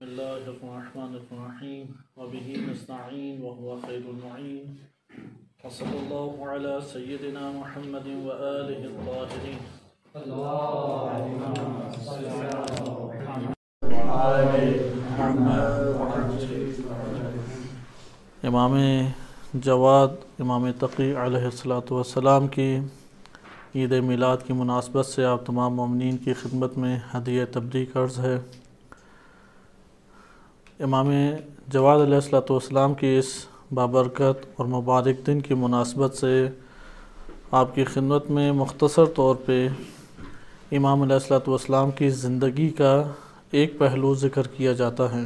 بسم اللہ الرحمن الرحیم وبہ نستعین وهو خیر المعین وصلی اللہ علی سیدنا محمد وآلہ الطاہرین امام جواد امام تقی علیہ السلام کی عید میلاد کی مناسبت سے آپ تمام مومنین کی خدمت میں ہدیہ تبریک عرض ہے۔ امام جواد علیہ السلام کی اس بابرکت اور مبارک دن کی مناسبت سے آپ کی خدمت میں مختصر طور پہ امام علیہ السلام کی زندگی کا ایک پہلو ذکر کیا جاتا ہے۔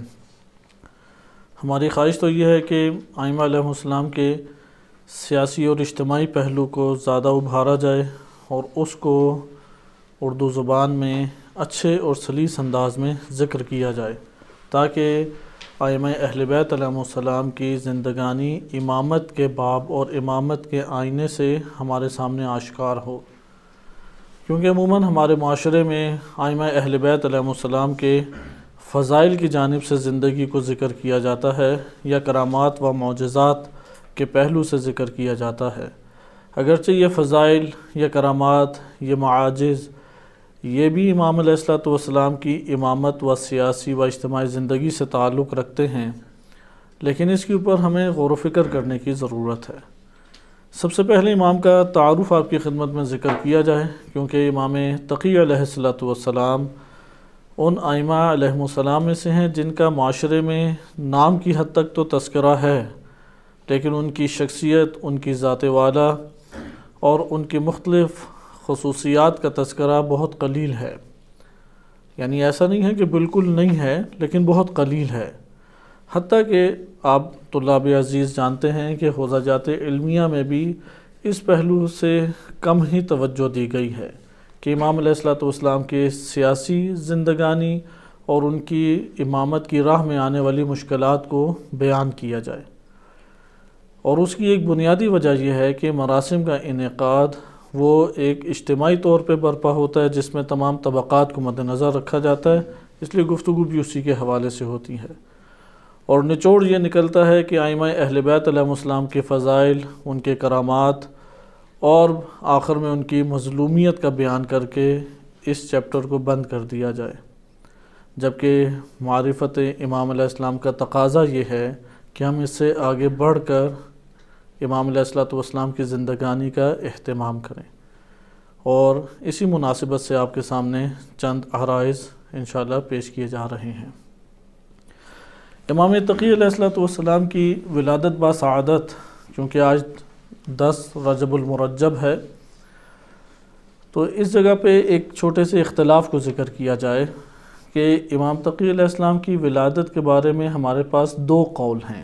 ہماری خواہش تو یہ ہے کہ ائمہ علیہ السلام کے سیاسی اور اجتماعی پہلو کو زیادہ ابھارا جائے اور اس کو اردو زبان میں اچھے اور سلیس انداز میں ذکر کیا جائے تاکہ ائمہ اہل بیت علیہ السلام کی زندگانی امامت کے باب اور امامت کے آئینے سے ہمارے سامنے آشکار ہو، کیونکہ عموماً ہمارے معاشرے میں ائمہ اہل بیت علیہ السلام کے فضائل کی جانب سے زندگی کو ذکر کیا جاتا ہے یا کرامات و معجزات کے پہلو سے ذکر کیا جاتا ہے۔ اگرچہ یہ فضائل یا کرامات یہ معاجز یہ بھی امام علیہ السلام کی امامت و سیاسی و اجتماعی زندگی سے تعلق رکھتے ہیں، لیکن اس کے اوپر ہمیں غور و فکر کرنے کی ضرورت ہے۔ سب سے پہلے امام کا تعارف آپ کی خدمت میں ذکر کیا جائے، کیونکہ امام تقی علیہ السلام ان ائمہ علیہ السلام میں سے ہیں جن کا معاشرے میں نام کی حد تک تو تذکرہ ہے، لیکن ان کی شخصیت، ان کی ذات والا اور ان کی مختلف خصوصیات کا تذکرہ بہت قلیل ہے۔ یعنی ایسا نہیں ہے کہ بالکل نہیں ہے، لیکن بہت قلیل ہے، حتیٰ کہ آپ طلاب عزیز جانتے ہیں کہ حوزہ جات علمیہ میں بھی اس پہلو سے کم ہی توجہ دی گئی ہے کہ امام علیہ السلام کے سیاسی زندگانی اور ان کی امامت کی راہ میں آنے والی مشکلات کو بیان کیا جائے۔ اور اس کی ایک بنیادی وجہ یہ ہے کہ مراسم کا انعقاد وہ ایک اجتماعی طور پہ برپا ہوتا ہے جس میں تمام طبقات کو مد نظر رکھا جاتا ہے، اس لیے گفتگو بھی اسی کے حوالے سے ہوتی ہے، اور نچوڑ یہ نکلتا ہے کہ ائمہ اہل بیت علیہ السلام کے فضائل، ان کے کرامات اور آخر میں ان کی مظلومیت کا بیان کر کے اس چیپٹر کو بند کر دیا جائے، جبکہ معرفت امام علیہ السلام کا تقاضا یہ ہے کہ ہم اس سے آگے بڑھ کر امام علیہ السلام کی زندگانی کا اہتمام کریں، اور اسی مناسبت سے آپ کے سامنے چند عرائض انشاءاللہ پیش کیے جا رہے ہیں۔ امام تقی علیہ السلام کی ولادت بسعادت، چونکہ آج 10 رجب المرجب ہے، تو اس جگہ پہ ایک چھوٹے سے اختلاف کو ذکر کیا جائے کہ امام تقی علیہ السلام کی ولادت کے بارے میں ہمارے پاس 2 قول ہیں،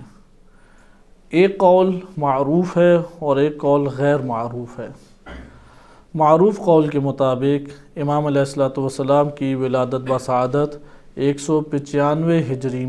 ایک قول معروف ہے اور ایک قول غیر معروف ہے۔ معروف قول کے مطابق امام علیہ السلام کی ولادت بسعادت 195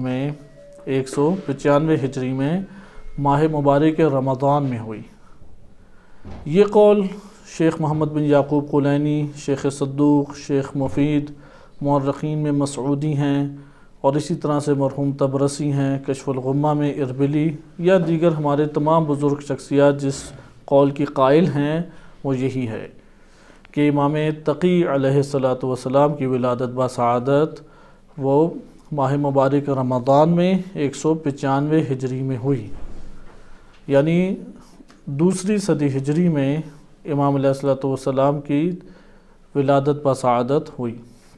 ہجری میں ماہ مبارک رمضان میں ہوئی۔ یہ قول شیخ محمد بن یعقوب قلینی، شیخ صدوق، شیخ مفید، مورخین میں مسعودی ہیں، اور اسی طرح سے مرحوم طبرسی ہیں، کشف الغمہ میں اربلی یا دیگر ہمارے تمام بزرگ شخصیات جس قول کی قائل ہیں وہ یہی ہے کہ امام تقی علیہ السلام کی ولادت بسعادت وہ ماہ مبارک رمضان میں 195 ہجری میں ہوئی، یعنی 2 صدی ہجری میں امام علیہ السلام کی ولادت بسعادت ہوئی۔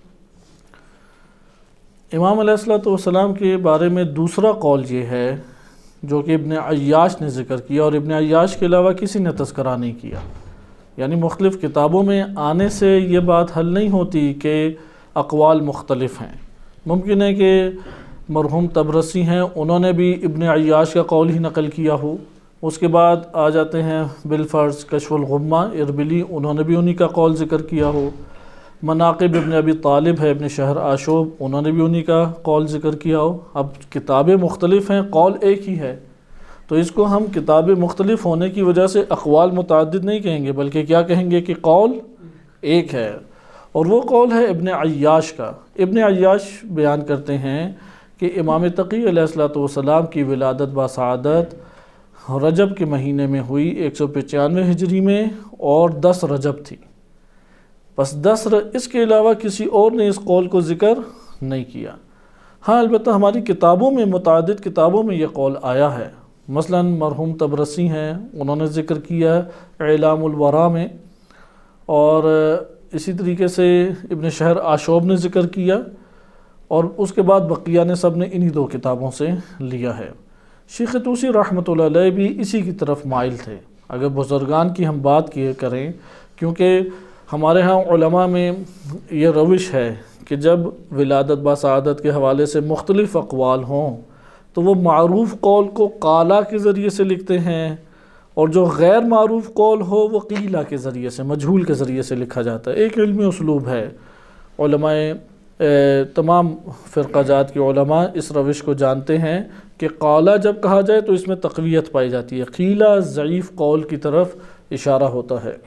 امام علیہ السلام کے بارے میں دوسرا قول یہ ہے جو کہ ابن عیاش نے ذکر کیا، اور ابن عیاش کے علاوہ کسی نے تذکرہ نہیں کیا، یعنی مختلف کتابوں میں آنے سے یہ بات حل نہیں ہوتی کہ اقوال مختلف ہیں۔ ممکن ہے کہ مرحوم طبرسی ہیں، انہوں نے بھی ابن عیاش کا قول ہی نقل کیا ہو، اس کے بعد آ جاتے ہیں بالفرض کشف الغمہ اربلی، انہوں نے بھی انہی کا قول ذکر کیا ہو، مناقب ابن ابی طالب ہے ابن شہر آشوب، انہوں نے بھی انہی کا قول ذکر کیا ہو۔ اب کتابیں مختلف ہیں، قول ایک ہی ہے، تو اس کو ہم کتابیں مختلف ہونے کی وجہ سے اقوال متعدد نہیں کہیں گے، بلکہ کیا کہیں گے کہ قول ایک ہے، اور وہ قول ہے ابن عیاش کا۔ ابن عیاش بیان کرتے ہیں کہ امام تقی علیہ الصلوۃ والسلام کی ولادت بسعادت رجب کے مہینے میں ہوئی 195 ہجری میں، اور 10 رجب تھی۔ بس اس کے علاوہ کسی اور نے اس قول کو ذکر نہیں کیا۔ ہاں البتہ ہماری کتابوں میں، متعدد کتابوں میں یہ قول آیا ہے، مثلا مرحوم تبرسی ہیں، انہوں نے ذکر کیا اعلام الورا میں، اور اسی طریقے سے ابن شہر آشوب نے ذکر کیا، اور اس کے بعد بقیہ نے سب نے انہی 2 کتابوں سے لیا ہے۔ شیخ طوسی رحمۃ اللہ علیہ بھی اسی کی طرف مائل تھے۔ اگر بزرگان کی ہم بات کریں، کیونکہ ہمارے ہاں علماء میں یہ روش ہے کہ جب ولادت بسعادت کے حوالے سے مختلف اقوال ہوں تو وہ معروف قول کو قالا کے ذریعے سے لکھتے ہیں، اور جو غیر معروف قول ہو وہ قیلا کے ذریعے سے، مجہول کے ذریعے سے لکھا جاتا ہے۔ ایک علمی اسلوب ہے، علماء تمام فرقہ جات کے علماء اس روش کو جانتے ہیں کہ قالا جب کہا جائے تو اس میں تقویت پائی جاتی ہے، قیلا ضعیف قول کی طرف اشارہ ہوتا ہے۔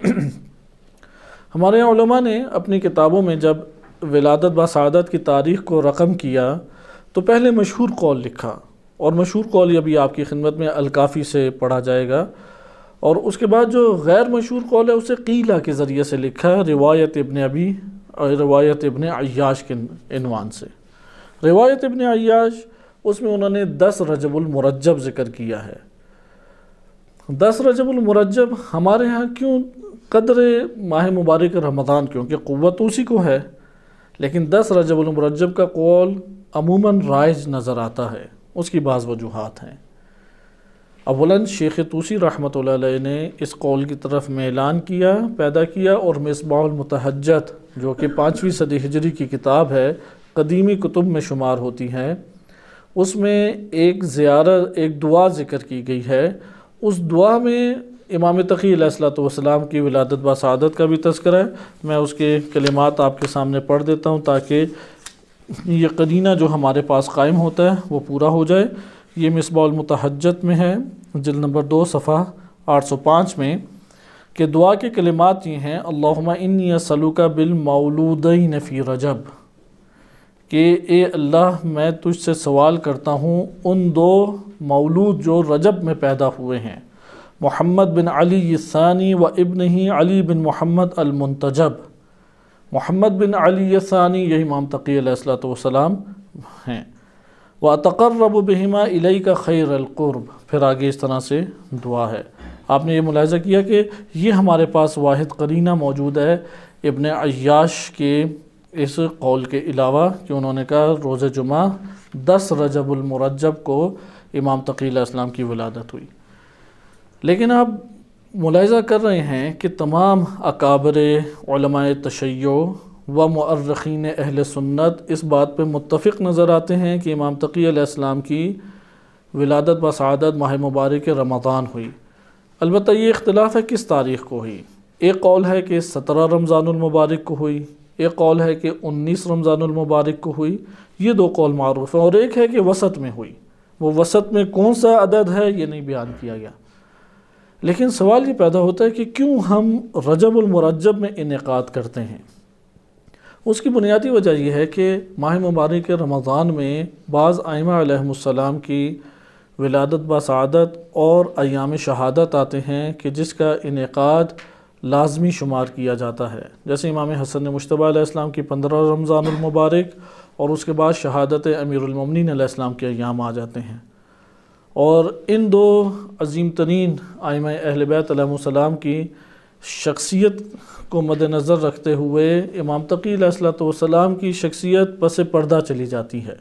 ہمارے علماء نے اپنی کتابوں میں جب ولادت بسعادت کی تاریخ کو رقم کیا تو پہلے مشہور قول لکھا، اور مشہور قول یہ بھی آپ کی خدمت میں الکافی سے پڑھا جائے گا، اور اس کے بعد جو غیر مشہور قول ہے اسے قیلا کے ذریعے سے لکھا، روایت ابن ابی اور روایت ابن عیاش کے عنوان سے۔ روایت ابن عیاش، اس میں انہوں نے 10 رجب المرجب ذکر کیا ہے۔ 10 رجب المرجب ہمارے ہاں کیوں قدر ماہ مبارک رمضان، کیونکہ قوت اسی کو ہے، لیکن 10 رجب المرجب کا قول عموماً رائج نظر آتا ہے۔ اس کی بعض وجوہات ہیں۔ اولاً شیخ طوسی رحمۃ اللہ علیہ نے اس قول کی طرف میلان پیدا کیا، اور مصباح المتحجت جو کہ 5ویں صدی ہجری کی کتاب ہے، قدیمی کتب میں شمار ہوتی ہے، اس میں ایک دعا ذکر کی گئی ہے۔ اس دعا میں امام تقی علیہ الصلوۃ والسلام کی ولادت بسعادت کا بھی تذکرہ ہے۔ میں اس کے کلمات آپ کے سامنے پڑھ دیتا ہوں تاکہ یہ قرینہ جو ہمارے پاس قائم ہوتا ہے وہ پورا ہو جائے۔ یہ مصباح المتحجت میں ہے، جلد نمبر 2 صفحہ 805 میں، کہ دعا کے کلمات یہ ہیں: اللہم انی اسألک بالمولودین فی رجب، کہ اے اللہ میں تجھ سے سوال کرتا ہوں ان 2 مولود جو رجب میں پیدا ہوئے ہیں، محمد بن علی الثانی و ابنہ علی بن محمد المنتجب۔ محمد بن علی الثانی یہ امام تقی علیہ الصلوۃ والسلام ہیں۔ وَأَتَقَرَّبُ بِهِمَا إِلَيْكَ خَيْرَ الْقُرْبِ، پھر آگے اس طرح سے دعا ہے۔ آپ نے یہ ملاحظہ کیا کہ یہ ہمارے پاس واحد قرینہ موجود ہے ابن عیاش کے اس قول کے علاوہ، کہ انہوں نے کہا روز جمعہ 10 رجب المرجب کو امام تقی علیہ السلام کی ولادت ہوئی۔ لیکن آپ ملاحظہ کر رہے ہیں کہ تمام اکابر علماء تشیع و مؤرخین اہل سنت اس بات پہ متفق نظر آتے ہیں کہ امام تقی علیہ السلام کی ولادت بسعادت ماہ مبارک رمضان ہوئی۔ البتہ یہ اختلاف ہے کس تاریخ کو ہوئی۔ ایک قول ہے کہ 17 رمضان المبارک کو ہوئی، ایک قول ہے کہ 19 رمضان المبارک کو ہوئی، یہ 2 قول معروف ہیں، اور ایک ہے کہ وسط میں ہوئی۔ وہ وسط میں کون سا عدد ہے یہ نہیں بیان کیا گیا۔ لیکن سوال یہ پیدا ہوتا ہے کہ کیوں ہم رجب المرجب میں انعقاد کرتے ہیں؟ اس کی بنیادی وجہ یہ ہے کہ ماہ مبارک رمضان میں بعض ائمہ علیہم السلام کی ولادت بسعادت اور ایام شہادت آتے ہیں کہ جس کا انعقاد لازمی شمار کیا جاتا ہے، جیسے امام حسن مجتبیٰ علیہ السلام کی 15 رمضان المبارک، اور اس کے بعد شہادت امیر المومنین علیہ السلام کے ایام آ جاتے ہیں۔ اور ان 2 عظیم ترین ائمہ اہل بیت علیہم السلام کی شخصیت کو مد نظر رکھتے ہوئے امام تقی علیہ السلام کی شخصیت پس پردہ چلی جاتی ہے،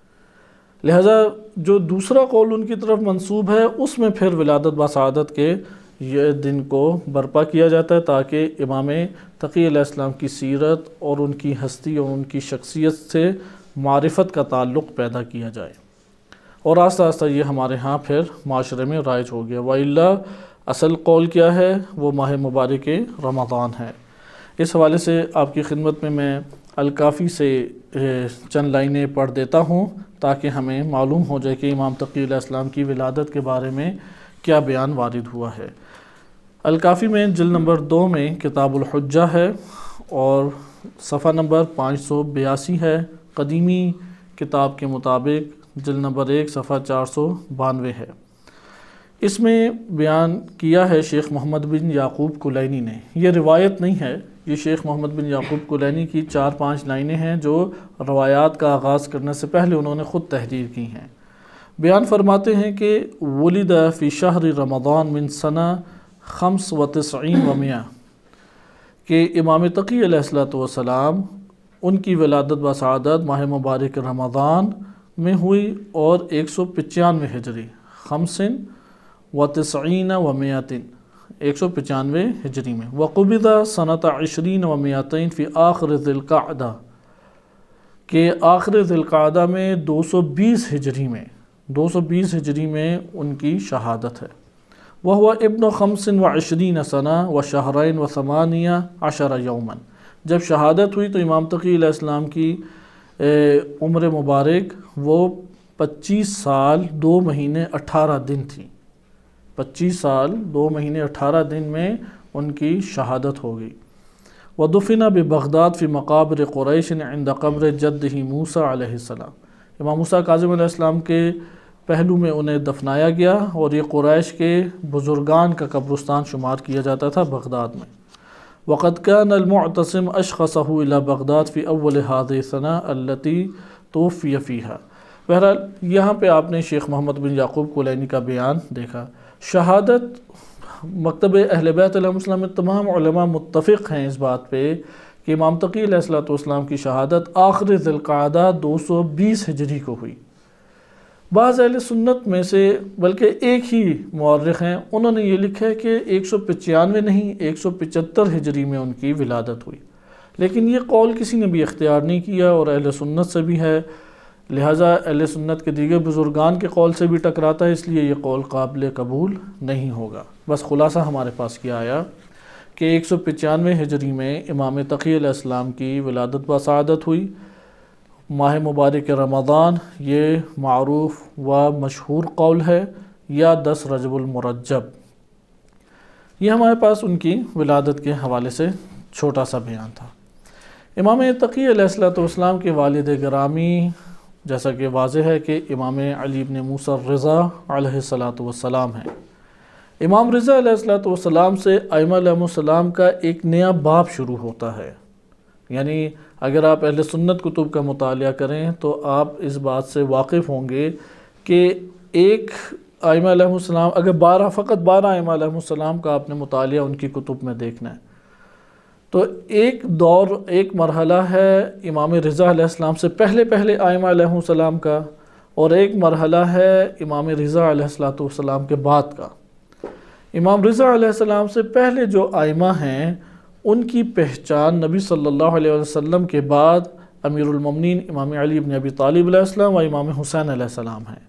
لہذا جو دوسرا قول ان کی طرف منسوب ہے اس میں پھر ولادت بسعادت کے یہ دن کو برپا کیا جاتا ہے تاکہ امام تقی علیہ السلام کی سیرت اور ان کی ہستی اور ان کی شخصیت سے معرفت کا تعلق پیدا کیا جائے، اور آہستہ آہستہ یہ ہمارے ہاں پھر معاشرے میں رائج ہو گیا۔ وَإِلَّا اصل قول کیا ہے؟ وہ ماہ مبارک رمضان ہے۔ اس حوالے سے آپ کی خدمت میں الکافی سے چند لائنیں پڑھ دیتا ہوں تاکہ ہمیں معلوم ہو جائے کہ امام تقی علیہ السلام کی ولادت کے بارے میں کیا بیان وارد ہوا ہے۔ الکافی میں جلد نمبر 2 میں کتاب الحجہ ہے اور صفحہ نمبر 582 ہے، قدیمی کتاب کے مطابق جلد نمبر 1 صفحہ 492 ہے۔ اس میں بیان کیا ہے شیخ محمد بن یعقوب کلینی نے، یہ روایت نہیں ہے، یہ شیخ محمد بن یعقوب کلینی کی 4-5 لائنیں ہیں جو روایات کا آغاز کرنے سے پہلے انہوں نے خود تحریر کی ہیں۔ بیان فرماتے ہیں کہ ولد فی شہر رمضان من سنہ 95 و 100 کہ امام تقی علیہ السلام ان کی ولادت بسعادت ماہ مبارک رمضان میں ہوئی اور 195 ہجری 95 و 100 195 ہجری میں، وقبض سنۃ 20 و 200 فی آخر ذی القعدہ کہ آخر ذی القعدہ میں 220 ہجری میں ان کی شہادت ہے۔ وہو ابن 25 سنہ و شہرین و 18 یوما، جب شہادت ہوئی تو امام تقی علیہ السلام کی عمر مبارک وہ 25 سال 2 مہینے 18 دن تھی، 25 سال 2 مہینے 18 دن میں ان کی شہادت ہو گئی۔ ودفن ببغداد فی مقابر قریش عند قبر جدہ موسیٰ علیہ السلام، امام موسیٰ کاظم علیہ السلام کے پہلو میں انہیں دفنایا گیا اور یہ قریش کے بزرگان کا قبرستان شمار کیا جاتا تھا بغداد میں۔ وقد كان المعتصم اشخصه الى بغداد في اول هذه السنة التي توفي فيها۔ بہرحال یہاں پہ آپ نے شیخ محمد بن یعقوب کلینی کا بیان دیکھا۔ شہادت مکتب اہل بیت علیہ السلام میں تمام علماء متفق ہیں اس بات پہ کہ امام تقی علیہ السلام کی شہادت آخر ذی القعدہ 220 ہجری کو ہوئی۔ بعض اہل سنت میں سے بلکہ ایک ہی مورخ ہیں، انہوں نے یہ لکھا ہے کہ 195 نہیں 175 ہجری میں ان کی ولادت ہوئی، لیکن یہ قول کسی نے بھی اختیار نہیں کیا اور اہل سنت سے بھی ہے، لہٰذا اہل سنت کے دیگر بزرگان کے قول سے بھی ٹکراتا ہے، اس لیے یہ قول قابل قبول نہیں ہوگا۔ بس خلاصہ ہمارے پاس کیا آیا کہ 195 ہجری میں امام تقی علیہ السلام کی ولادت بسعادت ہوئی، ماہ مبارک رمضان یہ معروف و مشہور قول ہے، یا 10 رجب المرجب۔ یہ ہمارے پاس ان کی ولادت کے حوالے سے چھوٹا سا بیان تھا۔ امام تقی علیہ السلام کے والد گرامی جیسا کہ واضح ہے کہ امام علی بن موسیٰ الرضا علیہ السلام ہیں۔ امام رضا علیہ السلام سے ائمہ علیہ السلام کا ایک نیا باب شروع ہوتا ہے، یعنی اگر آپ اہل سنت کتب کا مطالعہ کریں تو آپ اس بات سے واقف ہوں گے کہ ایک ائمہ علیہ السلام اگر فقط 12 ائمہ علیہ السلام کا آپ نے مطالعہ ان کی کتب میں دیکھنا ہے تو ایک دور ایک مرحلہ ہے امام رضا علیہ السلام سے پہلے ائمہ علیہ السلام کا، اور ایک مرحلہ ہے امام رضا علیہ السلام کے بعد کا۔ امام رضا علیہ السلام سے پہلے جو ائمہ ہیں ان کی پہچان نبی صلی اللہ علیہ وسلم کے بعد امیر المومنین امام علی بن ابی طالب علیہ السلام و امام حسین علیہ السلام ہیں،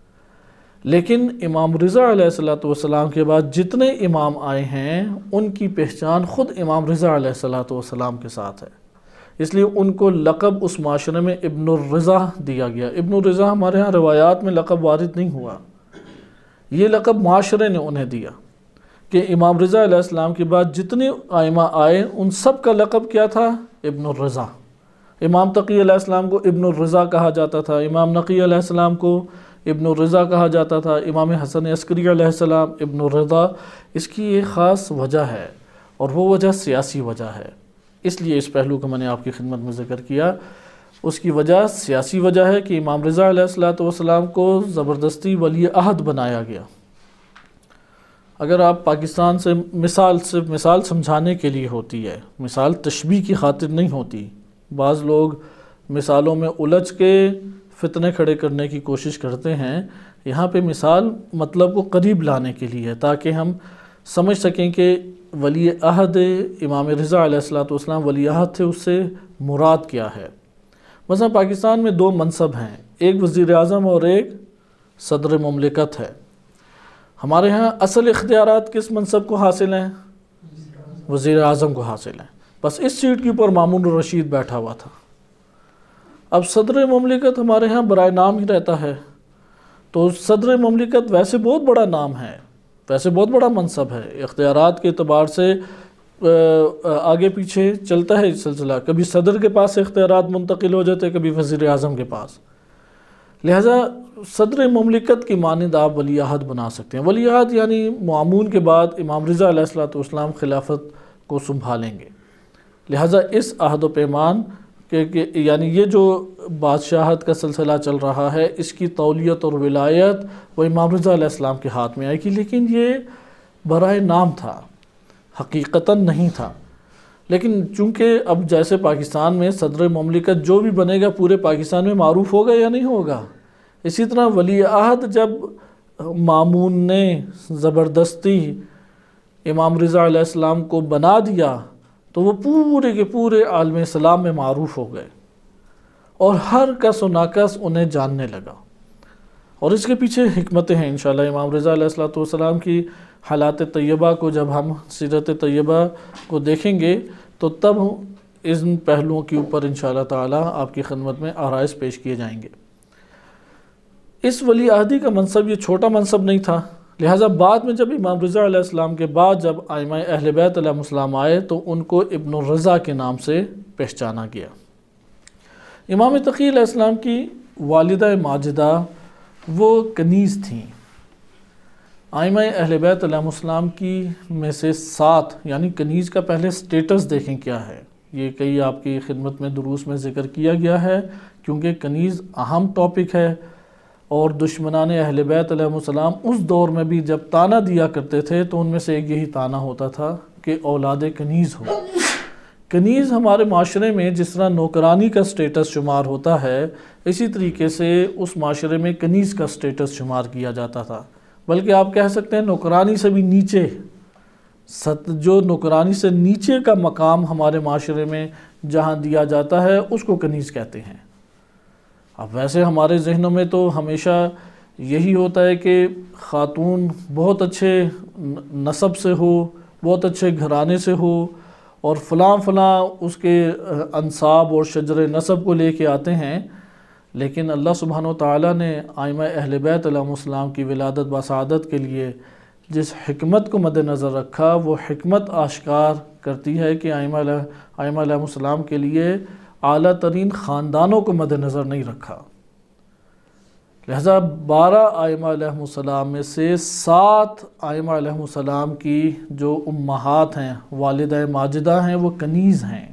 لیکن امام رضا علیہ السلام کے بعد جتنے امام آئے ہیں ان کی پہچان خود امام رضا علیہ السلام کے ساتھ ہے، اس لیے ان کو لقب اس معاشرے میں ابن الرضا دیا گیا۔ ابن الرضا ہمارے ہاں روایات میں لقب وارد نہیں ہوا، یہ لقب معاشرے نے انہیں دیا کہ امام رضا علیہ السلام کے بعد جتنے ائمہ آئے ان سب کا لقب کیا تھا؟ ابن الرضا۔ امام تقی علیہ السلام کو ابن الرضا کہا جاتا تھا، امام نقی علیہ السلام کو ابن الرضا کہا جاتا تھا، امام حسن عسکری علیہ السلام ابن الرضا۔ اس کی ایک خاص وجہ ہے اور وہ وجہ سیاسی وجہ ہے، اس لیے اس پہلو کو میں نے آپ کی خدمت میں ذکر کیا۔ اس کی وجہ سیاسی وجہ ہے کہ امام رضا علیہ السلام کو زبردستی ولی عہد بنایا گیا۔ اگر آپ پاکستان سے مثال سمجھانے کے لیے ہوتی ہے، مثال تشبیہ کی خاطر نہیں ہوتی، بعض لوگ مثالوں میں الجھ کے فتنے کھڑے کرنے کی کوشش کرتے ہیں، یہاں پہ مثال مطلب کو قریب لانے کے لیے ہے تاکہ ہم سمجھ سکیں کہ ولی عہد امام رضا علیہ السلام ولی عہد تھے، اس سے مراد کیا ہے۔ مثلا پاکستان میں 2 منصب ہیں، ایک وزیر اعظم اور ایک صدر مملکت ہے۔ ہمارے ہاں اصل اختیارات کس منصب کو حاصل ہیں؟ وزیر اعظم کو حاصل ہیں، بس اس سیٹ کے اوپر مامون الرشید بیٹھا ہوا تھا۔ اب صدر مملکت ہمارے ہاں برائے نام ہی رہتا ہے، تو صدر مملکت ویسے بہت بڑا نام ہے، ویسے بہت بڑا منصب ہے، اختیارات کے اعتبار سے آگے پیچھے چلتا ہے سلسلہ، کبھی صدر کے پاس اختیارات منتقل ہو جاتے، کبھی وزیر اعظم کے پاس۔ لہٰذا صدر مملکت کی مانند آپ ولی عہد بنا سکتے ہیں۔ ولی عہد یعنی معمون کے بعد امام رضا علیہ السلام خلافت کو سنبھالیں گے۔ لہٰذا اس عہد و پیمان کہ یعنی یہ جو بادشاہت کا سلسلہ چل رہا ہے، اس کی تولیت اور ولایت وہ امام رضا علیہ السلام کے ہاتھ میں آئے گی، لیکن یہ برائے نام تھا، حقیقتاً نہیں تھا۔ لیکن چونکہ اب جیسے پاکستان میں صدر مملکت جو بھی بنے گا پورے پاکستان میں معروف ہوگا یا نہیں ہوگا، اسی طرح ولی عہد جب مامون نے زبردستی امام رضا علیہ السلام کو بنا دیا تو وہ پورے کے پورے عالم اسلام میں معروف ہو گئے اور ہر کس و ناکس انہیں جاننے لگا۔ اور اس کے پیچھے حکمتیں ہیں انشاءاللہ۔ امام رضا علیہ السلام کی حالات طیبہ کو جب ہم سیرت طیبہ کو دیکھیں گے تو تب ان پہلوؤں کے اوپر انشاءاللہ تعالی آپ کی خدمت میں آرائز پیش کیے جائیں گے۔ اس ولی عہدی کا منصب یہ چھوٹا منصب نہیں تھا، لہٰذا بعد میں جب امام رضا علیہ السلام کے بعد جب ائمہ اہل بیت علیہ السلام آئے تو ان کو ابن الرضا کے نام سے پہچانا گیا۔ امام تقی علیہ السلام کی والدہ ماجدہ وہ کنیز تھیں۔ ائمہ اہل بیت علیہ السلام کی میں سے 7 یعنی کنیز کا پہلے سٹیٹس دیکھیں کیا ہے۔ یہ کئی آپ کی خدمت میں دروس میں ذکر کیا گیا ہے، کیونکہ کنیز اہم ٹاپک ہے، اور دشمنان اہل بیت علیہ السلام اس دور میں بھی جب تانا دیا کرتے تھے تو ان میں سے ایک یہی تانا ہوتا تھا کہ اولاد کنیز ہو۔ کنیز ہمارے معاشرے میں جس طرح نوکرانی کا سٹیٹس شمار ہوتا ہے، اسی طریقے سے اس معاشرے میں کنیز کا سٹیٹس شمار کیا جاتا تھا، بلکہ آپ کہہ سکتے ہیں نوکرانی سے بھی نیچے، جو نوکرانی سے نیچے کا مقام ہمارے معاشرے میں جہاں دیا جاتا ہے اس کو کنیز کہتے ہیں۔ اب ویسے ہمارے ذہنوں میں تو ہمیشہ یہی ہوتا ہے کہ خاتون بہت اچھے نسب سے ہو، بہت اچھے گھرانے سے ہو، اور فلاں فلاں اس کے انساب اور شجر نسب کو لے کے آتے ہیں، لیکن اللہ سبحانہ وتعالی نے ائمہ اہل بیت علیہ السلام کی ولادت بسعادت کے لیے جس حکمت کو مد نظر رکھا، وہ حکمت آشکار کرتی ہے کہ ائمہ علیہ السلام کے لیے اعلیٰ ترین خاندانوں کو مد نظر نہیں رکھا۔ لہذا 12 ائمہ علیہ السلام میں سے 7 ائمہ علیہ السلام کی جو امہات ہیں، والدہ ماجدہ ہیں، وہ کنیز ہیں،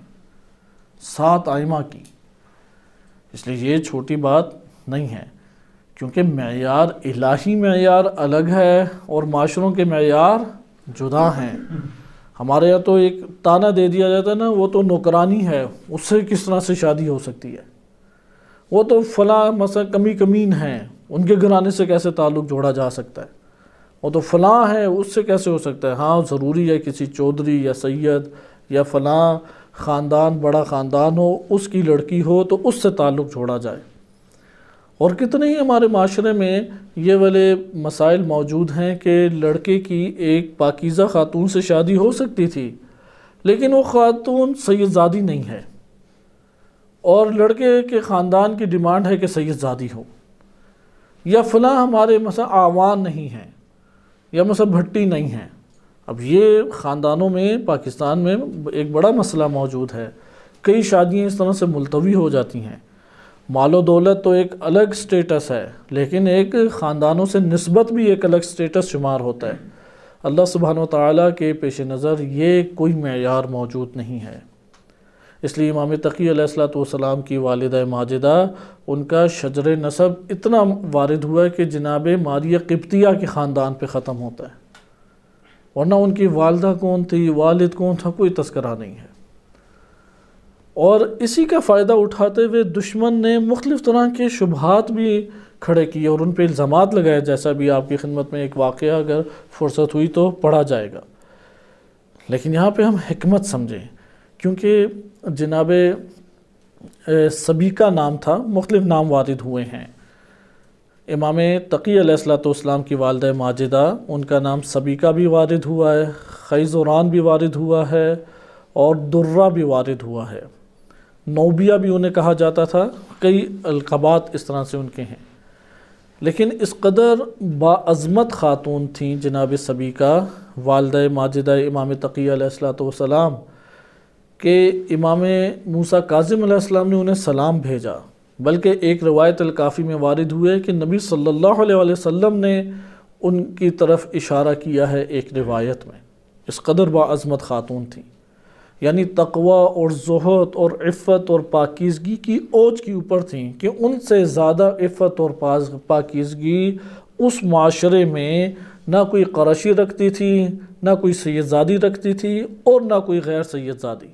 7 ائمہ کی۔ اس لیے یہ چھوٹی بات نہیں ہے، کیونکہ معیار الہی معیار الگ ہے اور معاشروں کے معیار جدا ہیں۔ ہمارے یہاں تو ایک تانا دے دیا جاتا ہے نا، وہ تو نوکرانی ہے، اس سے کس طرح سے شادی ہو سکتی ہے، وہ تو فلاں مثلا کمین ہیں، ان کے گھرانے سے کیسے تعلق جوڑا جا سکتا ہے، وہ تو فلاں ہے، اس سے کیسے ہو سکتا ہے۔ ہاں ضروری ہے کسی چودھری یا سید یا فلاں خاندان، بڑا خاندان ہو، اس کی لڑکی ہو تو اس سے تعلق جوڑا جائے۔ اور کتنے ہی ہمارے معاشرے میں یہ والے مسائل موجود ہیں کہ لڑکے کی ایک پاکیزہ خاتون سے شادی ہو سکتی تھی، لیکن وہ خاتون سید زادی نہیں ہے، اور لڑکے کے خاندان کی ڈیمانڈ ہے کہ سید زادی ہو، یا فلاں ہمارے مثلا آوان نہیں ہیں، یا مثلا بھٹی نہیں ہیں۔ اب یہ خاندانوں میں پاکستان میں ایک بڑا مسئلہ موجود ہے، کئی شادیاں اس طرح سے ملتوی ہو جاتی ہیں۔ مال و دولت تو ایک الگ سٹیٹس ہے، لیکن ایک خاندانوں سے نسبت بھی ایک الگ سٹیٹس شمار ہوتا ہے۔ اللہ سبحانہ وتعالی کے پیش نظر یہ کوئی معیار موجود نہیں ہے۔ اس لیے امام تقی علیہ السلام کی والدہ ماجدہ، ان کا شجر نسب اتنا وارد ہوا ہے کہ جناب ماریہ قبطیہ کے خاندان پہ ختم ہوتا ہے، ورنہ ان کی والدہ کون تھی، والد کون تھا، کوئی تذکرہ نہیں ہے۔ اور اسی کا فائدہ اٹھاتے ہوئے دشمن نے مختلف طرح کے شبہات بھی کھڑے کیے اور ان پہ الزامات لگائے، جیسا بھی آپ کی خدمت میں ایک واقعہ اگر فرصت ہوئی تو پڑھا جائے گا، لیکن یہاں پہ ہم حکمت سمجھیں، کیونکہ جناب سبیکہ نام تھا، مختلف نام وارد ہوئے ہیں۔ امام تقی علیہ السلام کی والدہ ماجدہ، ان کا نام سبیکہ بھی وارد ہوا ہے، خیزوران بھی وارد ہوا ہے، اور درہ بھی وارد ہوا ہے، نوبیہ بھی انہیں کہا جاتا تھا، کئی القابات اس طرح سے ان کے ہیں۔ لیکن اس قدر باعظمت خاتون تھیں جناب سبیکہ، والدہ ماجدہ امام تقی علیہ السلام، کہ امام موسیٰ کاظم علیہ السلام نے انہیں سلام بھیجا بلکہ ایک روایت الکافی میں وارد ہوئے کہ نبی صلی اللہ علیہ وسلم نے ان کی طرف اشارہ کیا ہے ایک روایت میں، اس قدر باعظمت خاتون تھیں، یعنی تقوی اور زہد اور عفت اور پاکیزگی کی اوج کے اوپر تھیں کہ ان سے زیادہ عفت اور پاکیزگی اس معاشرے میں نہ کوئی قرشی رکھتی تھی، نہ کوئی سید زادی رکھتی تھی، اور نہ کوئی غیر سید زادی،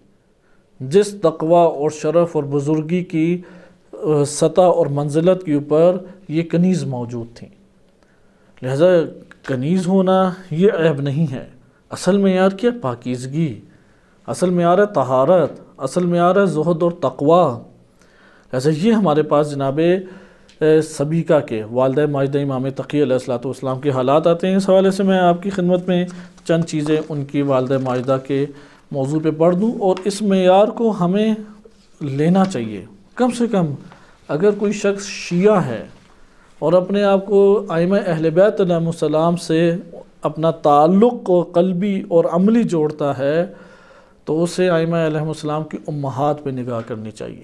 جس تقوی اور شرف اور بزرگی کی سطح اور منزلت کے اوپر یہ کنیز موجود تھیں۔ لہذا کنیز ہونا یہ عیب نہیں ہے، اصل معیار کیا؟ پاکیزگی، اصل معیار ہے طہارت، اصل معیار ہے زہد اور تقوی۔ ایسا یہ ہمارے پاس جناب سبیکہ کے والدہ ماجدہ امام تقی علیہ السلام کے حالات آتے ہیں۔ اس حوالے سے میں آپ کی خدمت میں چند چیزیں ان کی والدہ ماجدہ کے موضوع پہ پڑھ دوں، اور اس معیار کو ہمیں لینا چاہیے۔ کم سے کم اگر کوئی شخص شیعہ ہے اور اپنے آپ کو ائمہ اہل بیت علیہ السلام سے اپنا تعلق و قلبی اور عملی جوڑتا ہے تو اسے ائمہ علیہ السلام کی امہات پہ نگاہ کرنی چاہیے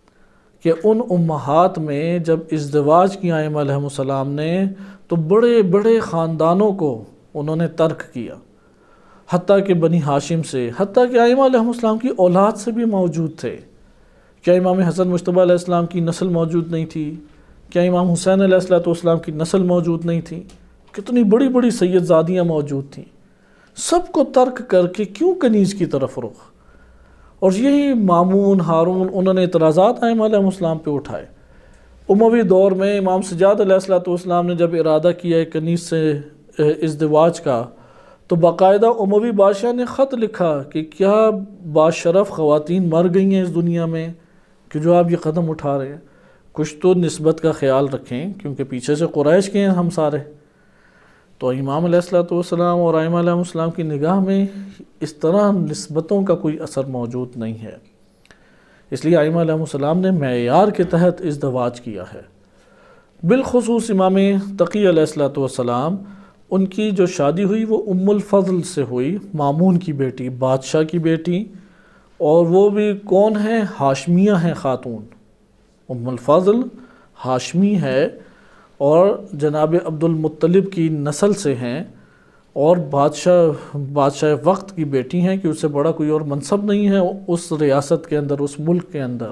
کہ ان امہات میں جب ازدواج کیا ائمہ علیہ السلام نے تو بڑے بڑے خاندانوں کو انہوں نے ترک کیا، حتیٰ کہ بنی ہاشم سے، حتیٰ کہ ائمہ علیہ السلام کی اولاد سے بھی موجود تھے۔ کیا امام حسن مجتبیٰ علیہ السلام کی نسل موجود نہیں تھی؟ کیا امام حسین علیہ السلام کی نسل موجود نہیں تھی؟ کتنی بڑی بڑی سید زادیاں موجود تھیں۔ سب کو ترک کر کے کیوں کنیز کی طرف رخ؟ اور یہی مامون، ہارون، انہوں نے اعتراضات ائمہ علیہ السلام پہ اٹھائے۔ اموی دور میں امام سجاد علیہ السلام نے جب ارادہ کیا کنیز سے ازدواج کا تو باقاعدہ اموی بادشاہ نے خط لکھا کہ کیا باشرف خواتین مر گئی ہیں اس دنیا میں کہ جو آپ یہ قدم اٹھا رہے ہیں؟ کچھ تو نسبت کا خیال رکھیں، کیونکہ پیچھے سے قریش کے ہیں ہم سارے۔ تو امام علیہ السلام اور ائمہ علیہ السلام کی نگاہ میں اس طرح نسبتوں کا کوئی اثر موجود نہیں ہے، اس لیے ائمہ علیہ السلام نے معیار کے تحت ازدواج کیا ہے۔ بالخصوص امام تقی علیہ السلام، ان کی جو شادی ہوئی وہ ام الفضل سے ہوئی، مامون کی بیٹی، بادشاہ کی بیٹی، اور وہ بھی کون ہے؟ ہاشمیہ ہیں خاتون۔ ام الفضل ہاشمی ہے اور جناب عبد المطلب کی نسل سے ہیں، اور بادشاہ وقت کی بیٹی ہیں کہ اس سے بڑا کوئی اور منصب نہیں ہے اس ریاست کے اندر، اس ملک کے اندر۔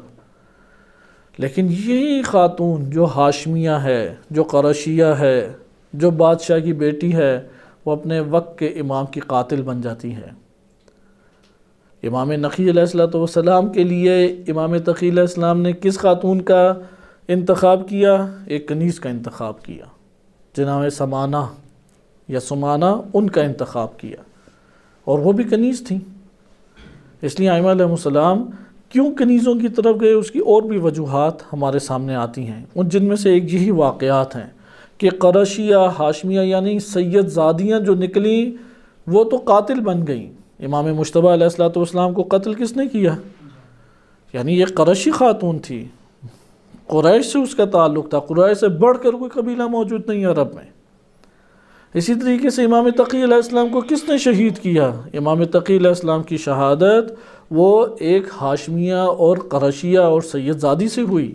لیکن یہی خاتون جو ہاشمیہ ہے، جو قرشیہ ہے، جو بادشاہ کی بیٹی ہے، وہ اپنے وقت کے امام کی قاتل بن جاتی ہے۔ امام نقی علیہ السلام کے لیے امام تقی علیہ السلام نے کس خاتون کا انتخاب کیا؟ ایک کنیز کا انتخاب کیا، جناب سمانہ یا سمانہ، ان کا انتخاب کیا، اور وہ بھی کنیز تھیں۔ اس لیے ائمہ علیہ السلام کیوں کنیزوں کی طرف گئے اس کی اور بھی وجوہات ہمارے سامنے آتی ہیں، ان جن میں سے ایک یہی واقعات ہیں کہ قرشیہ، ہاشمیہ یعنی سید زادیاں جو نکلیں وہ تو قاتل بن گئیں۔ امام مجتبیٰ علیہ السلام کو قتل کس نے کیا؟ یعنی یہ قرشی خاتون تھی، قریش سے اس کا تعلق تھا، قریش سے بڑھ کر کوئی قبیلہ موجود نہیں عرب میں۔ اسی طریقے سے امام تقی علیہ السلام کو کس نے شہید کیا؟ امام تقی علیہ السلام کی شہادت وہ ایک ہاشمیہ اور قرشیہ اور سید زادی سے ہوئی۔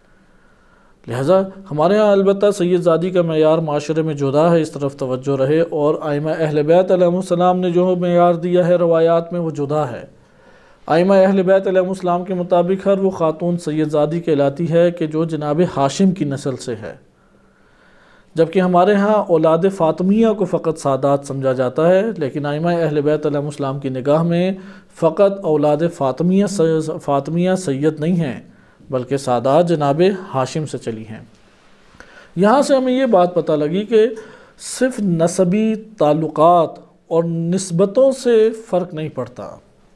لہذا ہمارے ہاں البتہ سید زادی کا معیار معاشرے میں جدا ہے، اس طرف توجہ رہے، اور ائمہ اہل بیت علیہ السلام نے جو معیار دیا ہے روایات میں وہ جدا ہے۔ ائمہ اہل بیت علیہ السلام کے مطابق ہر وہ خاتون سید زادی کہلاتی ہے کہ جو جناب ہاشم کی نسل سے ہے، جبکہ ہمارے ہاں اولاد فاطمیہ کو فقط سادات سمجھا جاتا ہے، لیکن ائمہ اہل بیت علیہ السلام کی نگاہ میں فقط اولاد فاطمیہ سید نہیں ہیں، بلکہ سادات جناب ہاشم سے چلی ہیں۔ یہاں سے ہمیں یہ بات پتہ لگی کہ صرف نسبی تعلقات اور نسبتوں سے فرق نہیں پڑتا،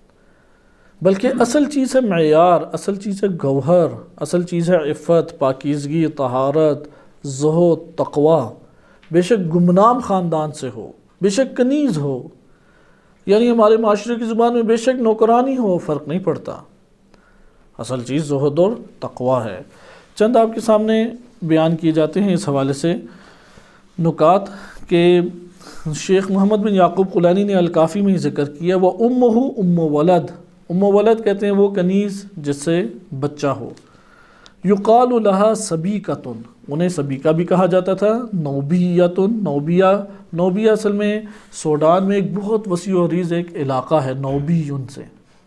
بلکہ اصل چیز ہے معیار، اصل چیز ہے گوہر، اصل چیز ہے عفت، پاکیزگی، طہارت، زہد، تقوی۔ بے شک گمنام خاندان سے ہو، بے شک کنیز ہو، یعنی ہمارے معاشرے کی زبان میں بے شک نوکرانی ہو، فرق نہیں پڑتا، اصل چیز زہد اور تقوی ہے۔ چند آپ کے سامنے بیان کیے جاتے ہیں اس حوالے سے نکات کہ شیخ محمد بن یعقوب قلانی نے الکافی میں ذکر کیا، وہ ام ولد، ام ولد کہتے ہیں وہ کنیز جس سے بچہ ہو، یقال لہا سبیکۃ، انہیں سبیکہ بھی کہا جاتا تھا، نوبیۃ، نوبیہ اصل میں سوڈان میں ایک بہت وسیع و عریض ایک علاقہ ہے نوبیون سے.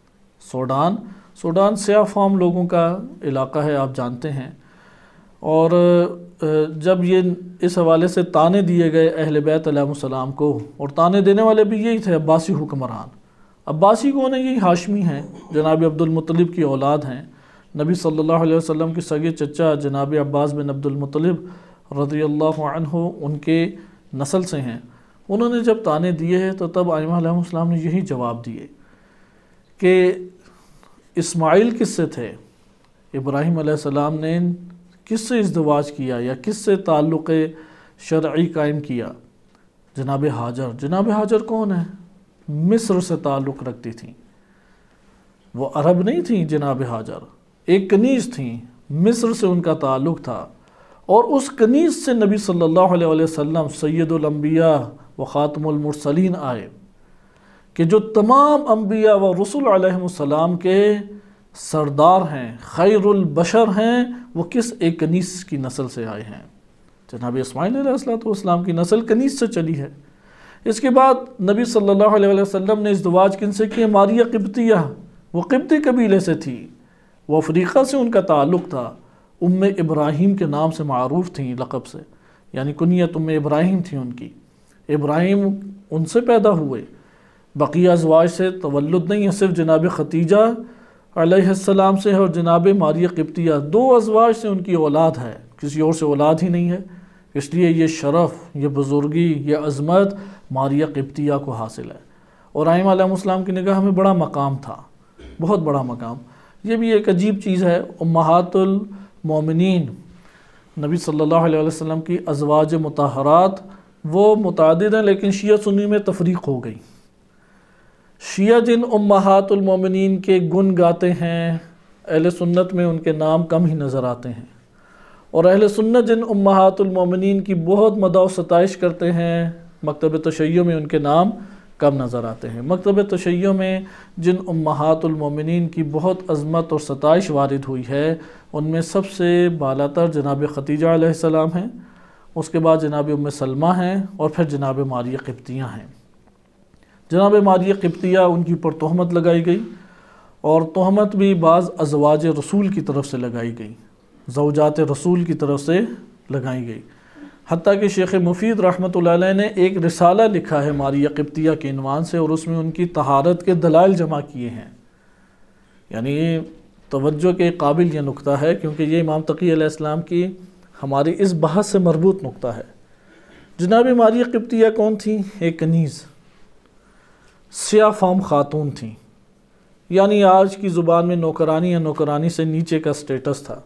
سوڈان سیاہ فام لوگوں کا علاقہ ہے، آپ جانتے ہیں. اور جب یہ اس حوالے سے طعنے دیے گئے اہل بیت علیہ السلام کو، اور طعنے دینے والے بھی یہی تھے عباسی حکمران. عباسی کون ہیں؟ یہی ہاشمی ہیں، جناب عبد المطلب کی اولاد ہیں. نبی صلی اللہ علیہ وسلم کے سگے چچا جناب عباس بن عبد المطلب رضی اللہ عنہ ان کے نسل سے ہیں. انہوں نے جب طعنے دیے ہیں تو تب ائمہ علیہ السلام نے یہی جواب دیے کہ اسماعیل کس سے تھے؟ ابراہیم علیہ السلام نے کس سے ازدواج کیا یا کس سے تعلق شرعی قائم کیا؟ جناب ہاجر. جناب ہاجر کون ہے؟ مصر سے تعلق رکھتی تھیں، وہ عرب نہیں تھیں. جناب ہاجر ایک کنیز تھیں، مصر سے ان کا تعلق تھا، اور اس کنیز سے نبی صلی اللہ علیہ وسلم سید الانبیاء و خاتم المرسلین آئے، کہ جو تمام انبیاء و رسول علیہ السلام کے سردار ہیں، خیر البشر ہیں. وہ کس ایک کنیز کی نسل سے آئے ہیں؟ جناب اسماعیل علیہ السلام کی نسل کنیز سے چلی ہے. اس کے بعد نبی صلی اللہ علیہ وسلم نے ازدواج کن سے کیا؟ ماریہ قبطیہ، وہ قبطی قبیلے سے تھی، وہ افریقہ سے ان کا تعلق تھا. ام ابراہیم کے نام سے معروف تھیں، لقب سے، یعنی کنیت ام ابراہیم تھی ان کی. ابراہیم ان سے پیدا ہوئے. بقیہ ازواج سے تولد نہیں ہے، صرف جناب ختیجہ علیہ السلام سے ہے اور جناب ماریہ قبطیہ، 2 ازواج سے ان کی اولاد ہے، کسی اور سے اولاد ہی نہیں ہے. اس لیے یہ شرف، یہ بزرگی، یہ عظمت ماریہ قبطیہ کو حاصل ہے. اور ائمہ علیہ السلام کی نگاہ میں بڑا مقام تھا، بہت بڑا مقام. یہ بھی ایک عجیب چیز ہے، امہات المومنین نبی صلی اللہ علیہ وسلم کی ازواج مطہرات وہ متعدد ہیں، لیکن شیعہ سنی میں تفریق ہو گئی. شیعہ جن امہات المومنین کے گن گاتے ہیں، اہل سنت میں ان کے نام کم ہی نظر آتے ہیں، اور اہل سنت جن امہات المومنین کی بہت مدح و ستائش کرتے ہیں، مکتب تشیع میں ان کے نام کم نظر آتے ہیں. مکتب تشیع میں جن امہات المومنین کی بہت عظمت اور ستائش وارد ہوئی ہے، ان میں سب سے بالاتر جناب ختیجہ علیہ السلام ہیں، اس کے بعد جناب ام سلمہ ہیں، اور پھر جناب ماریہ قبطیہ ہیں. جناب ماریہ قبطیہ ان کی اوپر تہمت لگائی گئی، اور تہمت بھی بعض ازواج رسول کی طرف سے لگائی گئی، زوجات رسول کی طرف سے لگائی گئی. حتیٰ کہ شیخ مفید رحمۃ اللہ علیہ نے ایک رسالہ لکھا ہے ماریہ قبطیہ کے عنوان سے، اور اس میں ان کی طہارت کے دلائل جمع کیے ہیں. یعنی توجہ کے قابل یہ نقطہ ہے، کیونکہ یہ امام تقی علیہ السلام کی ہماری اس بحث سے مربوط نقطہ ہے. جناب ماریہ قبطیہ کون تھیں؟ ایک کنیز، سیاہ فام خاتون تھیں، یعنی آج کی زبان میں نوکرانی یا نوکرانی سے نیچے کا سٹیٹس تھا.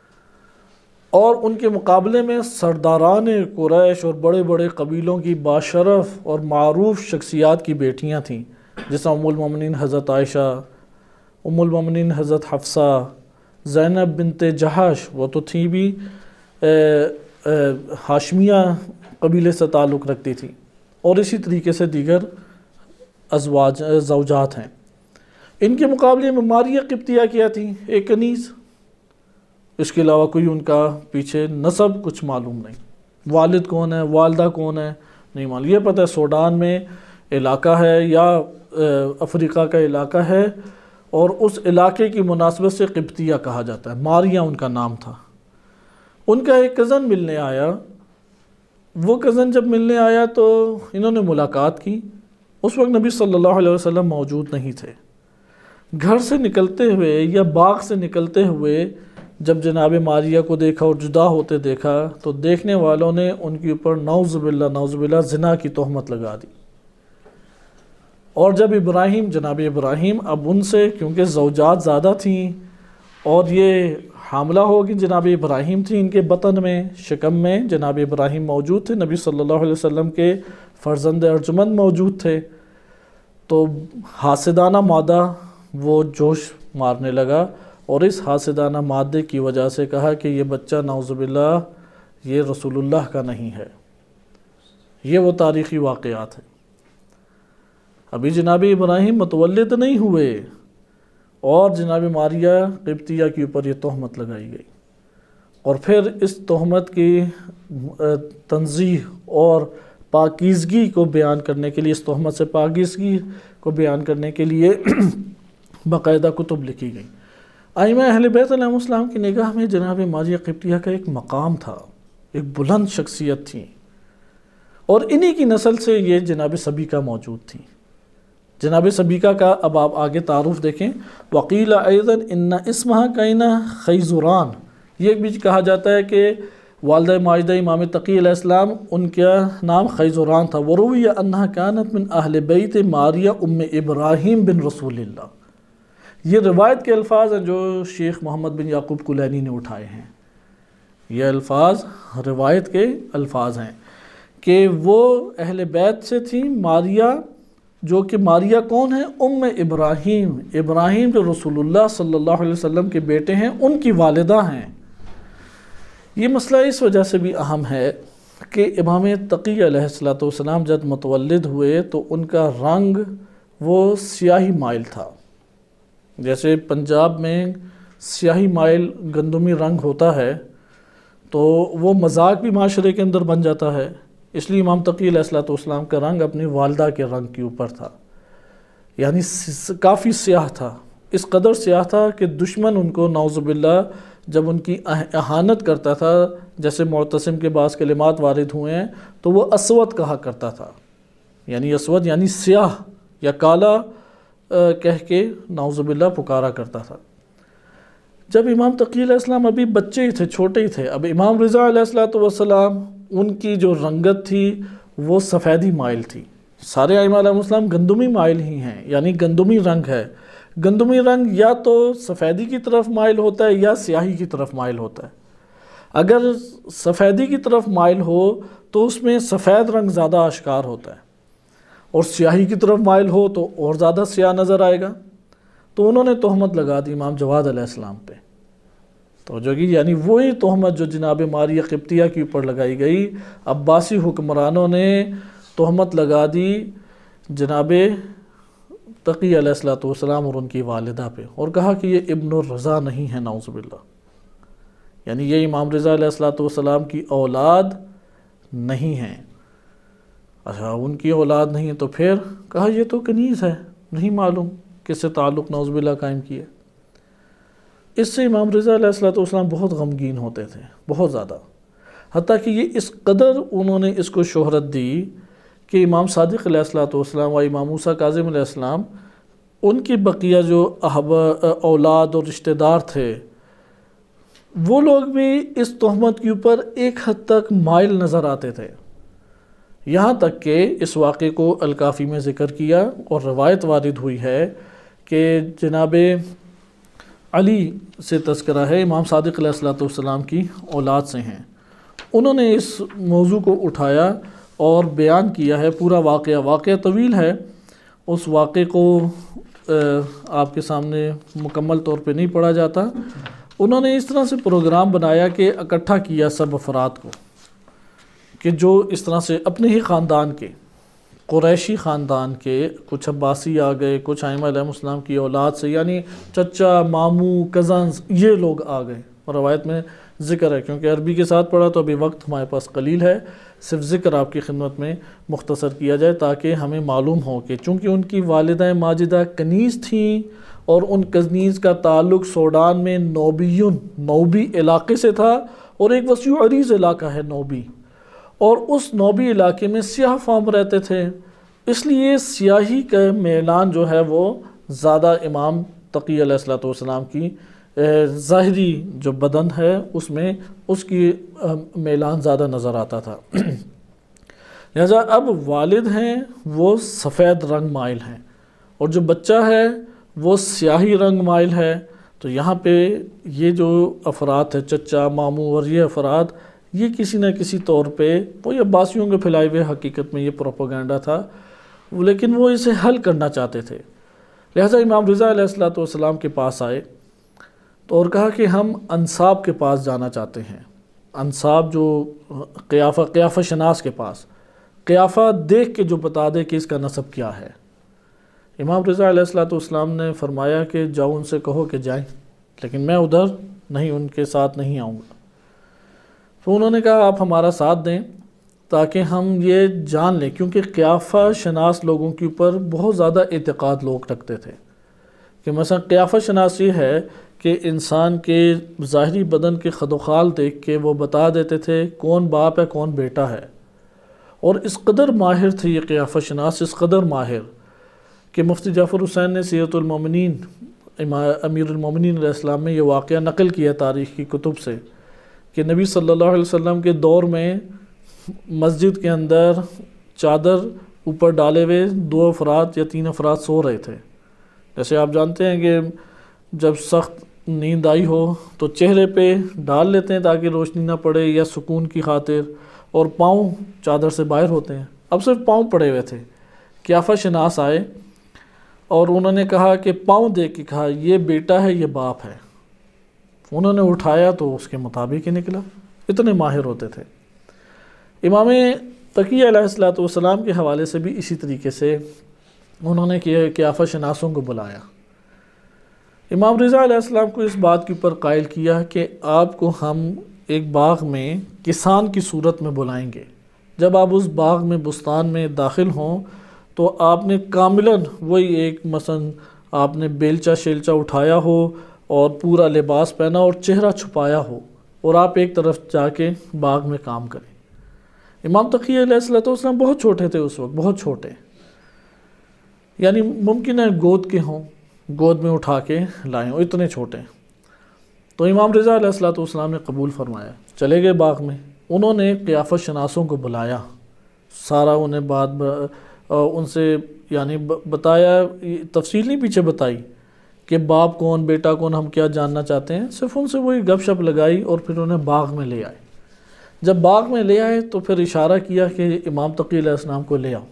اور ان کے مقابلے میں سرداران قریش اور بڑے بڑے قبیلوں کی باشرف اور معروف شخصیات کی بیٹیاں تھیں، جیسا ام المومنین حضرت عائشہ، ام المومنین حضرت حفصہ، زینب بنت جہش، وہ تو تھیں بھی ہاشمیہ قبیلے سے تعلق رکھتی تھی، اور اسی طریقے سے دیگر زوجات ہیں. ان کے مقابلے میں ماریہ قبطیہ کیا تھی؟ ایک کنیز. اس کے علاوہ کوئی ان کا پیچھے نسب کچھ معلوم نہیں، والد کون ہے، والدہ کون ہے نہیں معلوم. یہ پتہ ہے سوڈان میں علاقہ ہے یا افریقہ کا علاقہ ہے، اور اس علاقے کی مناسبت سے قبطیہ کہا جاتا ہے. ماریہ ان کا نام تھا. ان کا ایک کزن ملنے آیا. وہ کزن جب ملنے آیا تو انہوں نے ملاقات کی. اس وقت نبی صلی اللہ علیہ وسلم موجود نہیں تھے. گھر سے نکلتے ہوئے یا باغ سے نکلتے ہوئے جب جناب ماریہ کو دیکھا اور جدا ہوتے دیکھا تو دیکھنے والوں نے ان کے اوپر نعوذ باللہ زنا کی تہمت لگا دی. اور جب جناب ابراہیم اب ان سے، کیونکہ زوجات زیادہ تھیں اور یہ حاملہ ہوگی، جناب ابراہیم تھی ان کے بطن میں، شکم میں جناب ابراہیم موجود تھے، نبی صلی اللہ علیہ وسلم کے فرزند ارجمند موجود تھے، تو حاسدانہ مادہ وہ جوش مارنے لگا، اور اس حاسدانہ مادے کی وجہ سے کہا کہ یہ بچہ نعوذ باللہ یہ رسول اللہ کا نہیں ہے. یہ وہ تاریخی واقعات ہیں. ابھی جناب ابراہیم متولد نہیں ہوئے اور جناب ماریہ قبطیہ کے اوپر یہ تہمت لگائی گئی. اور پھر اس تہمت کی تنزیہ اور پاکیزگی کو بیان کرنے کے لیے، اس تہمت سے پاکیزگی کو بیان کرنے کے لیے باقاعدہ کتب لکھی گئی۔ ائمہ اہل بیت علیہم السلام کی نگاہ میں جناب ماریہ قبطیہ کا ایک مقام تھا، ایک بلند شخصیت تھی، اور انہی کی نسل سے یہ جناب سبیکہ موجود تھی۔ جناب سبیکہ کا اب آپ آگے تعارف دیکھیں۔ وقیل ایضا ان اسمہا کائنہ خیزران، یہ بھی کہا جاتا ہے کہ والدہ ماجدہ امام تقی علیہ السلام ان کا نام خیزران تھا۔ وروی انہا کانت من اہل بیت ماریہ ام ابراہیم بن رسول اللہ، یہ روایت کے الفاظ ہیں جو شیخ محمد بن یعقوب کلینی نے اٹھائے ہیں۔ یہ الفاظ روایت کے الفاظ ہیں کہ وہ اہل بیت سے تھیں ماریہ، جو کہ ماریہ کون ہے؟ ام ابراہیم، ابراہیم جو رسول اللہ صلی اللہ علیہ وسلم کے بیٹے ہیں، ان کی والدہ ہیں۔ یہ مسئلہ اس وجہ سے بھی اہم ہے کہ امام تقی علیہ السلام جب متولد ہوئے تو ان کا رنگ وہ سیاہی مائل تھا، جیسے پنجاب میں سیاہی مائل گندمی رنگ ہوتا ہے تو وہ مذاق بھی معاشرے کے اندر بن جاتا ہے، اس لیے امام تقی علیہ السلام کا رنگ اپنی والدہ کے رنگ کے اوپر تھا، یعنی کافی سیاہ تھا، اس قدر سیاہ تھا کہ دشمن ان کو نعوذ باللہ جب ان کی اہانت کرتا تھا، جیسے معتصم کے بعض کلمات وارد ہوئے ہیں تو وہ اسود کہا کرتا تھا، یعنی اسود یعنی سیاہ یا کالا کہہ کے نعوذ باللہ پکارا کرتا تھا۔ جب امام تقی علیہ السلام ابھی بچے ہی تھے، چھوٹے ہی تھے، اب امام رضا علیہ السلام ان کی جو رنگت تھی وہ سفیدی مائل تھی۔ سارے ائمہ علیہ السلام گندمی مائل ہی ہیں، یعنی گندمی رنگ ہے۔ گندمی رنگ یا تو سفیدی کی طرف مائل ہوتا ہے یا سیاہی کی طرف مائل ہوتا ہے۔ اگر سفیدی کی طرف مائل ہو تو اس میں سفید رنگ زیادہ آشکار ہوتا ہے، اور سیاہی کی طرف مائل ہو تو اور زیادہ سیاہ نظر آئے گا۔ تو انہوں نے تہمت لگا دی امام جواد علیہ السلام پہ، تو جو کہ یعنی وہی تہمت جو جناب ماریہ قبطیہ کے اوپر لگائی گئی، عباسی حکمرانوں نے تہمت لگا دی جناب تقی علیہ السلام اور ان کی والدہ پہ، اور کہا کہ یہ ابن الرضا نہیں ہے، نعوذ باللہ، یعنی یہ امام رضا علیہ السلام کی اولاد نہیں ہیں۔ اچھا ان کی اولاد نہیں ہے تو پھر کہا یہ تو کنیز ہے، نہیں معلوم کس سے تعلق نعوذ باللہ قائم کیا۔ اس سے امام رضا علیہ السلام بہت غمگین ہوتے تھے، بہت زیادہ، حتیٰ کہ یہ اس قدر انہوں نے اس کو شہرت دی کہ امام صادق علیہ السلام و امام موسیٰ کاظم علیہ السلام، ان کی بقیہ جو اولاد اور رشتہ دار تھے، وہ لوگ بھی اس تہمت کے اوپر ایک حد تک مائل نظر آتے تھے، یہاں تک کہ اس واقعے کو الکافی میں ذکر کیا اور روایت وارد ہوئی ہے کہ جناب علی سے تذکرہ ہے، امام صادق علیہ السلام کی اولاد سے ہیں، انہوں نے اس موضوع کو اٹھایا اور بیان کیا ہے پورا واقعہ طویل ہے، اس واقعے کو آپ کے سامنے مکمل طور پہ نہیں پڑھا جاتا۔ انہوں نے اس طرح سے پروگرام بنایا کہ اکٹھا کیا سب افراد کو، کہ جو اس طرح سے اپنے ہی خاندان کے، قریشی خاندان کے، کچھ عباسی آ گئے، کچھ ائمہ علیہ السلام کی اولاد سے، یعنی چچا، ماموں، کزنز، یہ لوگ آ گئے، اور روایت میں ذکر ہے، کیونکہ عربی کے ساتھ پڑھا تو ابھی وقت ہمارے پاس قلیل ہے، صرف ذکر آپ کی خدمت میں مختصر کیا جائے تاکہ ہمیں معلوم ہو کہ چونکہ ان کی والدہ ماجدہ کنیز تھیں اور ان کنیز کا تعلق سوڈان میں نوبی علاقے سے تھا، اور ایک وسیع عریض علاقہ ہے نوبی، اور اس نوبی علاقے میں سیاہ فام رہتے تھے، اس لیے سیاہی کا میلان جو ہے وہ زیادہ امام تقی علیہ السلام کی ظاہری جو بدن ہے اس میں اس کی میلان زیادہ نظر آتا تھا۔ لہذا اب والد ہیں وہ سفید رنگ مائل ہیں، اور جو بچہ ہے وہ سیاہی رنگ مائل ہے، تو یہاں پہ یہ جو افراد ہے، چچا، ماموں اور یہ افراد، یہ کسی نہ کسی طور پہ وہ عباسیوں کے پھیلائے ہوئے حقیقت میں یہ پروپیگنڈا تھا، لیکن وہ اسے حل کرنا چاہتے تھے۔ لہذا امام رضا علیہ السلام کے پاس آئے تو اور کہا کہ ہم انصاب کے پاس جانا چاہتے ہیں، انصاب جو قیافہ شناس کے پاس، قیافہ دیکھ کے جو بتا دے کہ اس کا نسب کیا ہے۔ امام رضا علیہ السلام نے فرمایا کہ جاؤ ان سے کہو کہ جائیں، لیکن میں ادھر نہیں، ان کے ساتھ نہیں آؤں گا۔ تو انہوں نے کہا آپ ہمارا ساتھ دیں تاکہ ہم یہ جان لیں، کیونکہ قیافہ شناس لوگوں کے اوپر بہت زیادہ اعتقاد لوگ رکھتے تھے کہ مثلا قیافہ شناس یہ ہے کہ انسان کے ظاہری بدن کے خد و خال دیکھ کے وہ بتا دیتے تھے کون باپ ہے کون بیٹا ہے، اور اس قدر ماہر تھے یہ قیافہ شناس، اس قدر ماہر کہ مفتی جعفر حسین نے سیرت المومنین امیر المومنین علیہ السلام میں یہ واقعہ نقل کیا تاریخ کی کتب سے کہ نبی صلی اللہ علیہ وسلم کے دور میں مسجد کے اندر چادر اوپر ڈالے ہوئے 2 افراد یا 3 افراد سو رہے تھے۔ جیسے آپ جانتے ہیں کہ جب سخت نیند آئی ہو تو چہرے پہ ڈال لیتے ہیں تاکہ روشنی نہ پڑے یا سکون کی خاطر، اور پاؤں چادر سے باہر ہوتے ہیں، اب صرف پاؤں پڑے ہوئے تھے۔ قیافہ شناس آئے اور انہوں نے کہا کہ پاؤں دیکھ کے کہا یہ بیٹا ہے یہ باپ ہے، انہوں نے اٹھایا تو اس کے مطابق ہی نکلا، اتنے ماہر ہوتے تھے۔ امام تقی علیہ السلام کے حوالے سے بھی اسی طریقے سے انہوں نے قیافہ شناسوں کو بلایا۔ امام رضا علیہ السلام کو اس بات کے اوپر قائل کیا کہ آپ کو ہم ایک باغ میں کسان کی صورت میں بلائیں گے، جب آپ اس باغ میں بستان میں داخل ہوں تو آپ نے کاملاً وہی ایک مثلا آپ نے بیلچا شیلچا اٹھایا ہو اور پورا لباس پہنا اور چہرہ چھپایا ہو، اور آپ ایک طرف جا کے باغ میں کام کریں۔ امام تقی علیہ السلام بہت چھوٹے تھے اس وقت، بہت چھوٹے، یعنی ممکن ہے گود کے ہوں، گود میں اٹھا کے لائیں ہوں، اتنے چھوٹے۔ تو امام رضا علیہ السلام نے قبول فرمایا، چلے گئے باغ میں، انہوں نے قیافہ شناسوں کو بلایا، سارا انہیں بات ان سے یعنی بتایا، تفصیل نہیں پیچھے بتائی کہ باپ کون بیٹا کون، ہم کیا جاننا چاہتے ہیں، صرف ان سے وہی گپ شپ لگائی اور پھر انہیں باغ میں لے آئے۔ جب باغ میں لے آئے تو پھر اشارہ کیا کہ امام تقی علیہ السلام کو لے آؤ،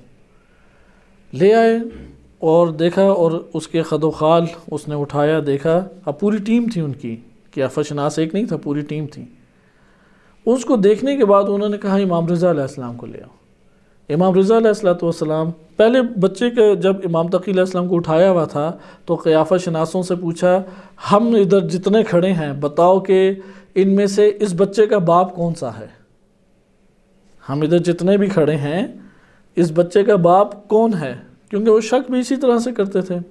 لے آئے اور دیکھا، اور اس کے خد و خال اس نے اٹھایا، دیکھا، اب پوری ٹیم تھی ان کی، قیافہ شناس ایک نہیں تھا، پوری ٹیم تھی۔ اس کو دیکھنے کے بعد انہوں نے کہا امام رضا علیہ السلام کو لے آؤ۔ امام رضا علیہ السلام پہلے بچے کے جب امام تقی علیہ السلام کو اٹھایا ہوا تھا تو قیافہ شناسوں سے پوچھا ہم ادھر جتنے کھڑے ہیں بتاؤ کہ ان میں سے اس بچے کا باپ کون سا ہے، ہم ادھر جتنے بھی کھڑے ہیں اس بچے کا باپ کون ہے، کیونکہ وہ شک بھی اسی طرح سے کرتے تھے۔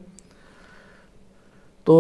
تو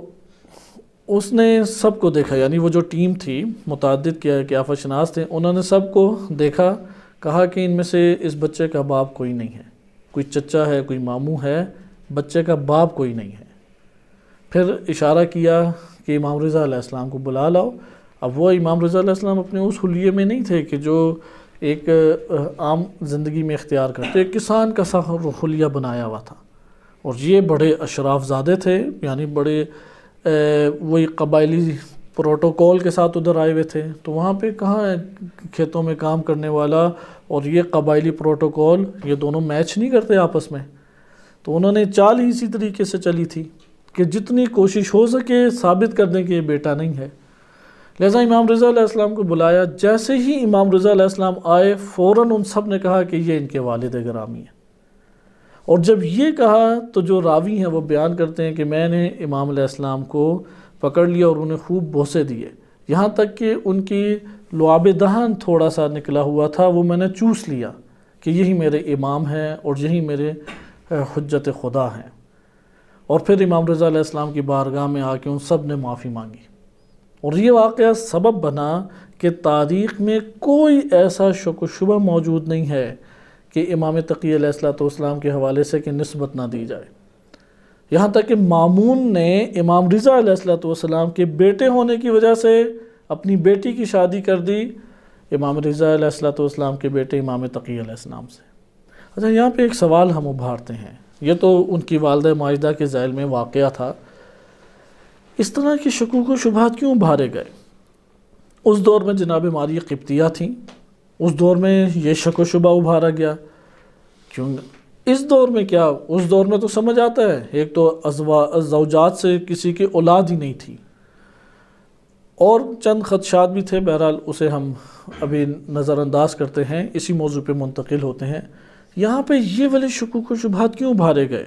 اس نے سب کو دیکھا، یعنی وہ جو ٹیم تھی متعدد قیافہ شناس تھے، انہوں نے سب کو دیکھا، کہا کہ ان میں سے اس بچے کا باپ کوئی نہیں ہے، کوئی چچا ہے کوئی ماموں ہے، بچے کا باپ کوئی نہیں ہے۔ پھر اشارہ کیا کہ امام رضا علیہ السلام کو بلا لاؤ۔ اب وہ امام رضا علیہ السلام اپنے اس حلیے میں نہیں تھے کہ جو ایک عام زندگی میں اختیار کرتے، ایک کسان کا سا حلیہ بنایا ہوا تھا، اور یہ بڑے اشراف زادے تھے، یعنی بڑے وہی قبائلی پروٹوکول کے ساتھ ادھر آئے ہوئے تھے۔ تو وہاں پہ کہاں ہے کھیتوں میں کام کرنے والا اور یہ قبائلی پروٹوکول، یہ دونوں میچ نہیں کرتے آپس میں۔ تو انہوں نے چال ہی اسی طریقے سے چلی تھی کہ جتنی کوشش ہو سکے ثابت کر دیں کہ یہ بیٹا نہیں ہے۔ لہذا امام رضا علیہ السلام کو بلایا، جیسے ہی امام رضا علیہ السلام آئے فوراً ان سب نے کہا کہ یہ ان کے والد گرامی ہیں، اور جب یہ کہا تو جو راوی ہیں وہ بیان کرتے ہیں کہ میں نے امام علیہ السلام کو پکڑ لیا اور انہیں خوب بوسے دیے، یہاں تک کہ ان کی لعاب دہن تھوڑا سا نکلا ہوا تھا، وہ میں نے چوس لیا کہ یہی میرے امام ہیں اور یہی میرے حجت خدا ہیں۔ اور پھر امام رضا علیہ السلام کی بارگاہ میں آ کے ان سب نے معافی مانگی، اور یہ واقعہ سبب بنا کہ تاریخ میں کوئی ایسا شک و شبہ موجود نہیں ہے کہ امام تقی علیہ السلام کے حوالے سے کہ نسبت نہ دی جائے۔ یہاں تک کہ مامون نے امام رضا علیہ السلام کے بیٹے ہونے کی وجہ سے اپنی بیٹی کی شادی کر دی امام رضا علیہ السلام کے بیٹے امام تقی علیہ السلام سے۔ اچھا، یہاں پہ ایک سوال ہم ابھارتے ہیں، یہ تو ان کی والدہ ماجدہ کے ذیل میں واقعہ تھا، اس طرح کی شکوک و شبہات کیوں ابھارے گئے؟ اس دور میں جناب ماریہ قبطیہ تھیں، اس دور میں یہ شک و شبہ ابھارا گیا کیوں؟ اس دور میں کیا، اس دور میں تو سمجھ آتا ہے، ایک تو زوجات سے کسی کی اولاد ہی نہیں تھی، اور چند خدشات بھی تھے، بہرحال اسے ہم ابھی نظر انداز کرتے ہیں، اسی موضوع پہ منتقل ہوتے ہیں۔ یہاں پہ یہ والے شکوک و شبہات کیوں ابھارے گئے؟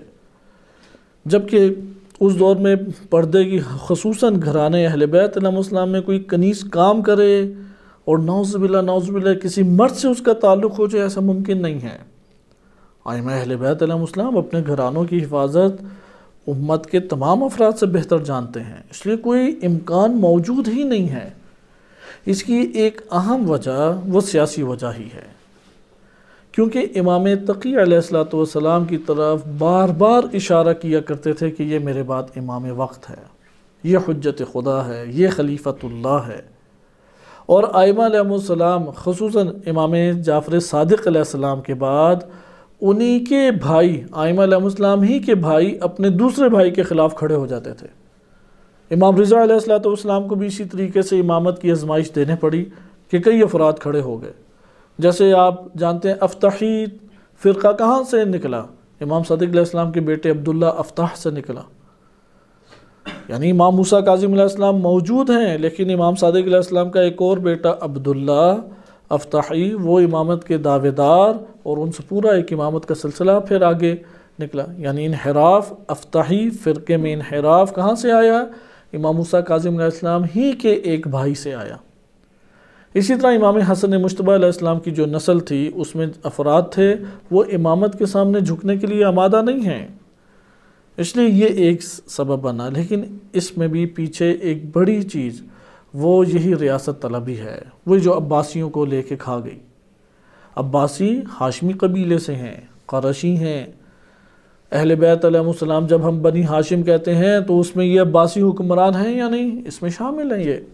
جبکہ اس دور میں پردے کی خصوصاً گھرانے اہل بیت علیہ السلام میں کوئی کنیز کام کرے اور نعوذ باللہ کسی مرد سے اس کا تعلق ہو جائے، ایسا ممکن نہیں ہے۔ ائمہ اہل بیت علیہم السلام اپنے گھرانوں کی حفاظت امت کے تمام افراد سے بہتر جانتے ہیں، اس لیے کوئی امکان موجود ہی نہیں ہے۔ اس کی ایک اہم وجہ وہ سیاسی وجہ ہی ہے، کیونکہ امام تقی علیہ السلام کی طرف بار بار اشارہ کیا کرتے تھے کہ یہ میرے بعد امام وقت ہے، یہ حجت خدا ہے، یہ خلیفۃ اللہ ہے۔ اور ائمہ علیہ السلام خصوصاً امام جعفر صادق علیہ السلام کے بعد انہی کے بھائی، ائمہ علیہ السلام ہی کے بھائی اپنے دوسرے بھائی کے خلاف کھڑے ہو جاتے تھے۔ امام رضا علیہ السلام کو بھی اسی طریقے سے امامت کی آزمائش دینے پڑی کہ کئی افراد کھڑے ہو گئے۔ جیسے آپ جانتے ہیں افطاحی فرقہ کہاں سے نکلا؟ امام صادق علیہ السلام کے بیٹے عبداللہ افطاح سے نکلا۔ یعنی امام موسیٰ کاظم علیہ السلام موجود ہیں، لیکن امام صادق علیہ السلام کا ایک اور بیٹا عبداللہ افطاحی وہ امامت کے دعوے دار، اور ان سے پورا ایک امامت کا سلسلہ پھر آگے نکلا۔ یعنی انحراف، افطاحی فرقے میں انحراف کہاں سے آیا؟ امام موسیٰ کاظم علیہ السلام ہی کے ایک بھائی سے آیا۔ اسی طرح امام حسن مجتبیٰ علیہ السلام کی جو نسل تھی اس میں افراد تھے وہ امامت کے سامنے جھکنے کے لیے آمادہ نہیں ہیں، اس لیے یہ ایک سبب بنا۔ لیکن اس میں بھی پیچھے ایک بڑی چیز وہ یہی ریاست طلبی ہے، وہ جو عباسیوں کو لے کے کھا گئی۔ عباسی ہاشمی قبیلے سے ہیں، قرشی ہیں۔ اہل بیت علیہ السلام جب ہم بنی ہاشم کہتے ہیں تو اس میں یہ عباسی حکمران ہیں یا نہیں؟ اس میں شامل ہیں یہ۔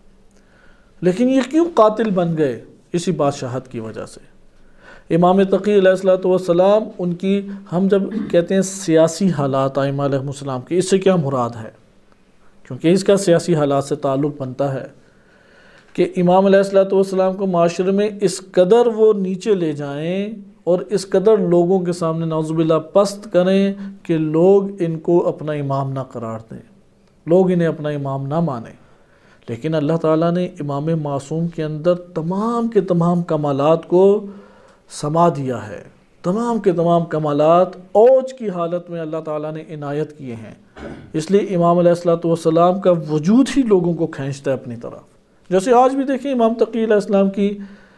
لیکن یہ کیوں قاتل بن گئے؟ اسی بادشاہت کی وجہ سے۔ امام تقی علیہ السلام ان کی، ہم جب کہتے ہیں سیاسی حالات ائمہ علیہ السلام کی، اس سے کیا مراد ہے؟ کیونکہ اس کا سیاسی حالات سے تعلق بنتا ہے کہ امام علیہ السلام کو معاشرے میں اس قدر وہ نیچے لے جائیں اور اس قدر لوگوں کے سامنے نعوذ باللہ پست کریں کہ لوگ ان کو اپنا امام نہ قرار دیں، لوگ انہیں اپنا امام نہ مانیں۔ لیکن اللہ تعالیٰ نے امام معصوم کے اندر تمام کے تمام کمالات کو سما دیا ہے، تمام کے تمام کمالات اوج کی حالت میں اللہ تعالیٰ نے عنایت کیے ہیں۔ اس لیے امام علیہ السلام کا وجود ہی لوگوں کو کھینچتا ہے اپنی طرف۔ جیسے آج بھی دیکھیں امام تقی علیہ السلام کی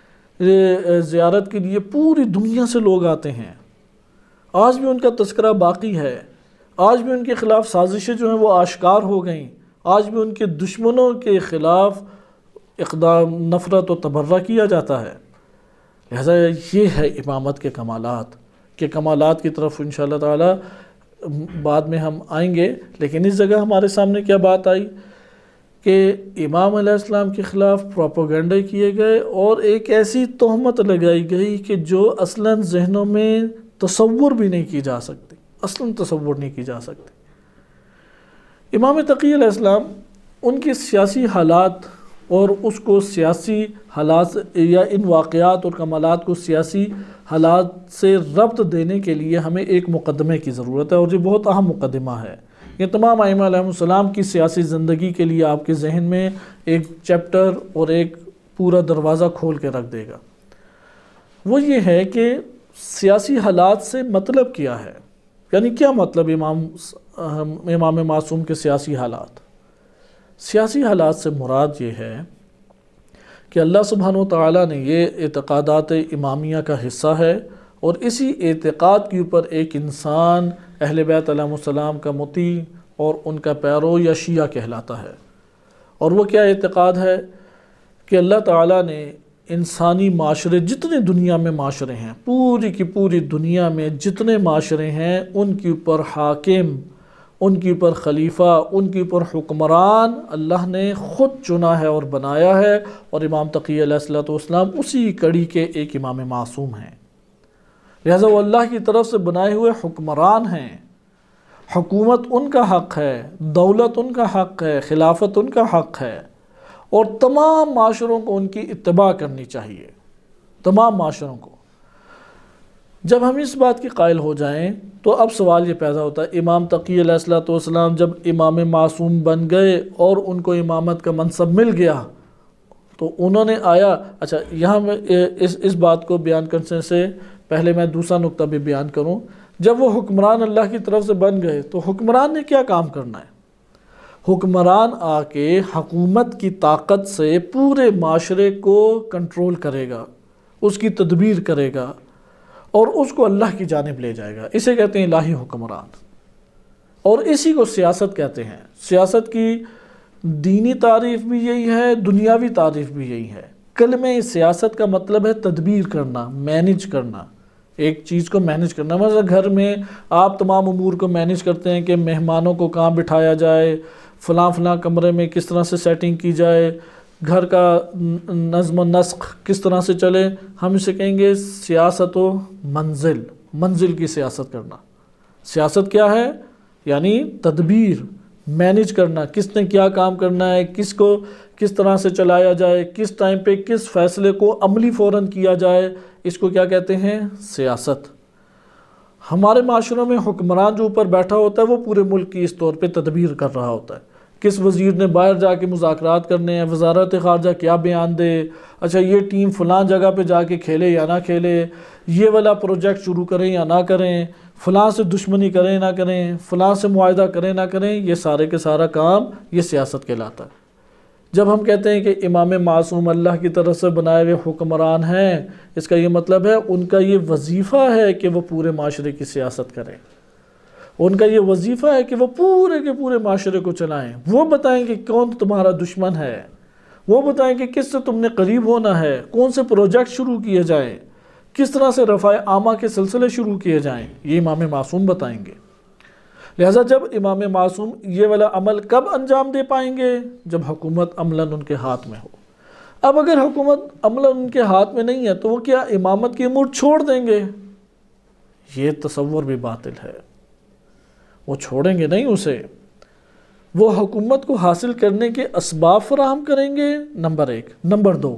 زیارت کے لیے پوری دنیا سے لوگ آتے ہیں، آج بھی ان کا تذکرہ باقی ہے، آج بھی ان کے خلاف سازشیں جو ہیں وہ آشکار ہو گئیں، آج بھی ان کے دشمنوں کے خلاف اقدام نفرت و تبرہ کیا جاتا ہے۔ لہذا یہ ہے امامت کے کمالات، کہ کمالات کی طرف انشاءاللہ تعالی بعد میں ہم آئیں گے۔ لیکن اس جگہ ہمارے سامنے کیا بات آئی کہ امام علیہ السلام کے خلاف پروپیگنڈے کیے گئے اور ایک ایسی تہمت لگائی گئی کہ جو اصلاً ذہنوں میں تصور بھی نہیں کی جا سکتی، اصلاً تصور نہیں کی جا سکتی۔ امام تقی علیہ السلام ان کے سیاسی حالات اور اس کو سیاسی حالات یا ان واقعات اور کمالات کو سیاسی حالات سے ربط دینے کے لیے ہمیں ایک مقدمے کی ضرورت ہے، اور یہ بہت اہم مقدمہ ہے۔ یہ تمام ائمہ علیہ السلام کی سیاسی زندگی کے لیے آپ کے ذہن میں ایک چیپٹر اور ایک پورا دروازہ کھول کے رکھ دے گا۔ وہ یہ ہے کہ سیاسی حالات سے مطلب کیا ہے، یعنی کیا مطلب امام معصوم کے سیاسی حالات؟ سیاسی حالات سے مراد یہ ہے کہ اللہ سبحانہ وتعالی نے یہ اعتقادات امامیہ کا حصہ ہے، اور اسی اعتقاد کے اوپر ایک انسان اہل بیت علیہ السلام کا مطیع اور ان کا پیرو یا شیعہ کہلاتا ہے۔ اور وہ کیا اعتقاد ہے کہ اللہ تعالیٰ نے انسانی معاشرے، جتنے دنیا میں معاشرے ہیں، پوری کی پوری دنیا میں جتنے معاشرے ہیں، ان کے اوپر حاکم، ان کے اوپر خلیفہ، ان کے اوپر حکمران اللہ نے خود چنا ہے اور بنایا ہے، اور امام تقی علیہ السلام اسی کڑی کے ایک امام معصوم ہیں۔ لہذا وہ اللہ کی طرف سے بنائے ہوئے حکمران ہیں، حکومت ان کا حق ہے، دولت ان کا حق ہے، خلافت ان کا حق ہے، اور تمام معاشروں کو ان کی اتباع کرنی چاہیے، تمام معاشروں کو۔ جب ہم اس بات کی قائل ہو جائیں تو اب سوال یہ پیدا ہوتا ہے، امام تقی علیہ السلام جب امام معصوم بن گئے اور ان کو امامت کا منصب مل گیا تو انہوں نے آیا، اچھا یہاں میں اس بات کو بیان کرنے سے پہلے میں دوسرا نقطہ بھی بیان کروں۔ جب وہ حکمران اللہ کی طرف سے بن گئے تو حکمران نے کیا کام کرنا ہے؟ حکمران آ کے حکومت کی طاقت سے پورے معاشرے کو کنٹرول کرے گا، اس کی تدبیر کرے گا اور اس کو اللہ کی جانب لے جائے گا، اسے کہتے ہیں الہی حکمران، اور اسی کو سیاست کہتے ہیں۔ سیاست کی دینی تعریف بھی یہی ہے، دنیاوی تعریف بھی یہی ہے۔ کلمہ سیاست کا مطلب ہے تدبیر کرنا، مینج کرنا، ایک چیز کو مینج کرنا۔ مثلا گھر میں آپ تمام امور کو مینج کرتے ہیں کہ مہمانوں کو کہاں بٹھایا جائے، فلاں فلاں کمرے میں کس طرح سے سیٹنگ کی جائے، گھر کا نظم و نسق کس طرح سے چلے، ہم اسے کہیں گے سیاست و منزل، منزل کی سیاست کرنا۔ سیاست کیا ہے؟ یعنی تدبیر، مینج کرنا، کس نے کیا کام کرنا ہے، کس کو کس طرح سے چلایا جائے، کس ٹائم پہ کس فیصلے کو عملی فوراً کیا جائے، اس کو کیا کہتے ہیں؟ سیاست۔ ہمارے معاشروں میں حکمران جو اوپر بیٹھا ہوتا ہے وہ پورے ملک کی اس طور پہ تدبیر کر رہا ہوتا ہے۔ کس وزیر نے باہر جا کے مذاکرات کرنے ہیں، وزارت خارجہ کیا بیان دے، اچھا یہ ٹیم فلاں جگہ پہ جا کے کھیلے یا نہ کھیلے، یہ والا پروجیکٹ شروع کریں یا نہ کریں، فلاں سے دشمنی کریں نہ کریں، فلاں سے معاہدہ کریں نہ کریں، یہ سارے کے سارا کام یہ سیاست کہلاتا ہے۔ جب ہم کہتے ہیں کہ امام معصوم اللہ کی طرف سے بنائے ہوئے حکمران ہیں، اس کا یہ مطلب ہے ان کا یہ وظیفہ ہے کہ وہ پورے معاشرے کی سیاست کریں، ان کا یہ وظیفہ ہے کہ وہ پورے کے پورے معاشرے کو چلائیں، وہ بتائیں کہ کون تمہارا دشمن ہے، وہ بتائیں کہ کس سے تم نے قریب ہونا ہے، کون سے پروجیکٹ شروع کیے جائیں، کس طرح سے رفع عامہ کے سلسلے شروع کیے جائیں، یہ امام معصوم بتائیں گے۔ لہٰذا جب امام معصوم یہ والا عمل کب انجام دے پائیں گے؟ جب حکومت عملاً ان کے ہاتھ میں ہو۔ اب اگر حکومت عملاً ان کے ہاتھ میں نہیں ہے تو وہ کیا امامت کی امور چھوڑ دیں گے؟ یہ تصور بھی باطل ہے، وہ چھوڑیں گے نہیں اسے، وہ حکومت کو حاصل کرنے کے اسباب فراہم کریں گے، نمبر ایک۔ نمبر دو،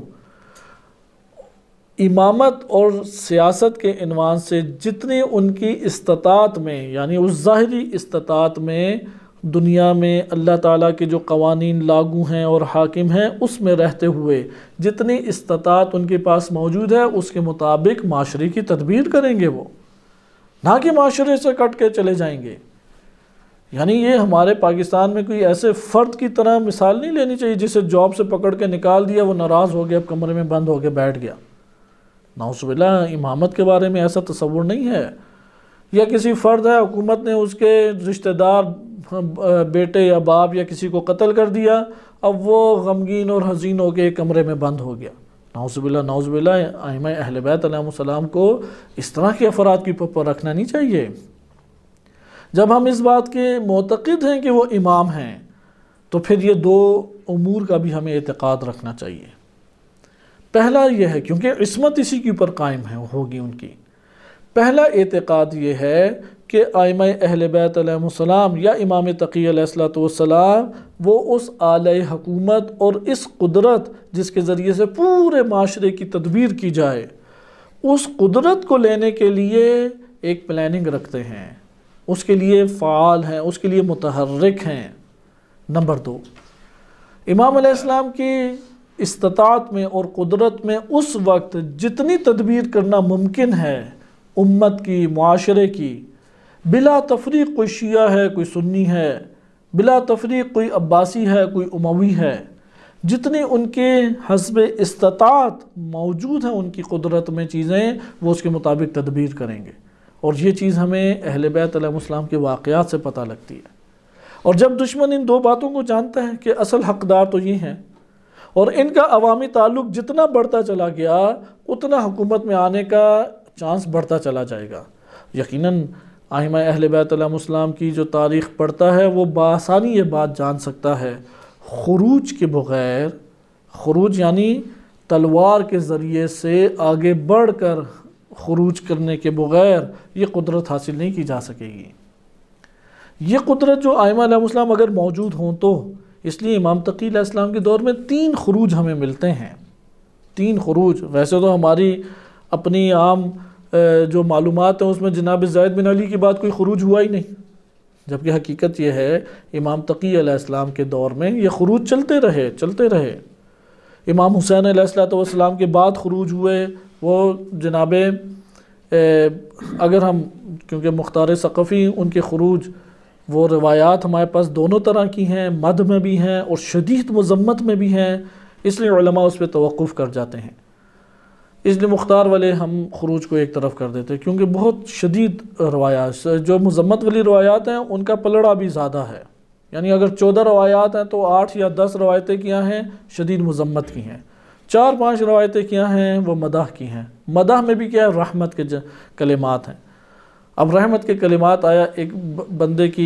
امامت اور سیاست کے عنوان سے جتنی ان کی استطاعت میں، یعنی اس ظاہری استطاعت میں دنیا میں اللہ تعالیٰ کے جو قوانین لاگو ہیں اور حاکم ہیں اس میں رہتے ہوئے جتنی استطاعت ان کے پاس موجود ہے اس کے مطابق معاشرے کی تدبیر کریں گے، وہ نہ کہ معاشرے سے کٹ کے چلے جائیں گے۔ یعنی یہ ہمارے پاکستان میں کوئی ایسے فرد کی طرح مثال نہیں لینی چاہیے جسے جاب سے پکڑ کے نکال دیا، وہ ناراض ہو گیا، اب کمرے میں بند ہو کے بیٹھ گیا۔ نعوذ باللہ، امامت کے بارے میں ایسا تصور نہیں ہے۔ یا کسی فرد ہے، حکومت نے اس کے رشتہ دار بیٹے یا باپ یا کسی کو قتل کر دیا، اب وہ غمگین اور حزین ہو کے ایک کمرے میں بند ہو گیا۔ نعوذ باللہ، نعوذ باللہ، ائمہ اہل بیت علیہ السلام کو اس طرح کے افراد کی پر رکھنا نہیں چاہیے۔ جب ہم اس بات کے معتقد ہیں کہ وہ امام ہیں تو پھر یہ دو امور کا بھی ہمیں اعتقاد رکھنا چاہیے۔ پہلا یہ ہے، کیونکہ عصمت اسی کے اوپر قائم ہے ہوگی ان کی، پہلا اعتقاد یہ ہے کہ ائمہ اہل بیت علیہ السلام یا امام تقی علیہ السلام وہ اس آلہ حکومت اور اس قدرت جس کے ذریعے سے پورے معاشرے کی تدبیر کی جائے، اس قدرت کو لینے کے لیے ایک پلاننگ رکھتے ہیں، اس کے لیے فعال ہیں، اس کے لیے متحرک ہیں۔ نمبر دو، امام علیہ السلام کی استطاعت میں اور قدرت میں اس وقت جتنی تدبیر کرنا ممکن ہے امت کی، معاشرے کی، بلا تفریق، کوئی شیعہ ہے، کوئی سنی ہے، بلا تفریق کوئی عباسی ہے، کوئی اموی ہے، جتنی ان کے حسب استطاعت موجود ہیں ان کی قدرت میں چیزیں، وہ اس کے مطابق تدبیر کریں گے۔ اور یہ چیز ہمیں اہل بیت علیہ السلام کے واقعات سے پتہ لگتی ہے۔ اور جب دشمن ان دو باتوں کو جانتا ہے کہ اصل حقدار تو یہ ہیں، اور ان کا عوامی تعلق جتنا بڑھتا چلا گیا اتنا حکومت میں آنے کا چانس بڑھتا چلا جائے گا۔ یقیناً ائمہ اہل بیت علیہ السلام کی جو تاریخ پڑھتا ہے وہ بآسانی یہ بات جان سکتا ہے، خروج کے بغیر، خروج یعنی تلوار کے ذریعے سے آگے بڑھ کر خروج کرنے کے بغیر یہ قدرت حاصل نہیں کی جا سکے گی۔ یہ قدرت جو ائمہ علیہ السلام اگر موجود ہوں تو، اس لیے امام تقی علیہ السلام کے دور میں 3 خروج ہمیں ملتے ہیں، 3 خروج۔ ویسے تو ہماری اپنی عام جو معلومات ہیں اس میں جناب زید بن علی کی بعد کوئی خروج ہوا ہی نہیں، جبکہ حقیقت یہ ہے امام تقی علیہ السلام کے دور میں یہ خروج چلتے رہے۔ امام حسین علیہ السلام کے بعد خروج ہوئے، وہ جناب اگر ہم، کیونکہ مختار ثقفی ان کے خروج وہ روایات ہمارے پاس دونوں طرح کی ہیں، مدح میں بھی ہیں اور شدید مذمت میں بھی ہیں، اس لیے علماء اس پہ توقف کر جاتے ہیں۔ اس لیے مختار والے ہم خروج کو ایک طرف کر دیتے ہیں، کیونکہ بہت شدید روایات، جو مذمت والی روایات ہیں ان کا پلڑا بھی زیادہ ہے، یعنی اگر 14 روایات ہیں تو 8 یا 10 روایتیں کیا ہیں شدید مذمت کی ہیں، 4-5 روایتیں کیا ہیں وہ مدح کی ہیں۔ مدح میں بھی کیا ہے، رحمت کے کلمات ہیں۔ اب رحمت کے کلمات آیا ایک بندے کی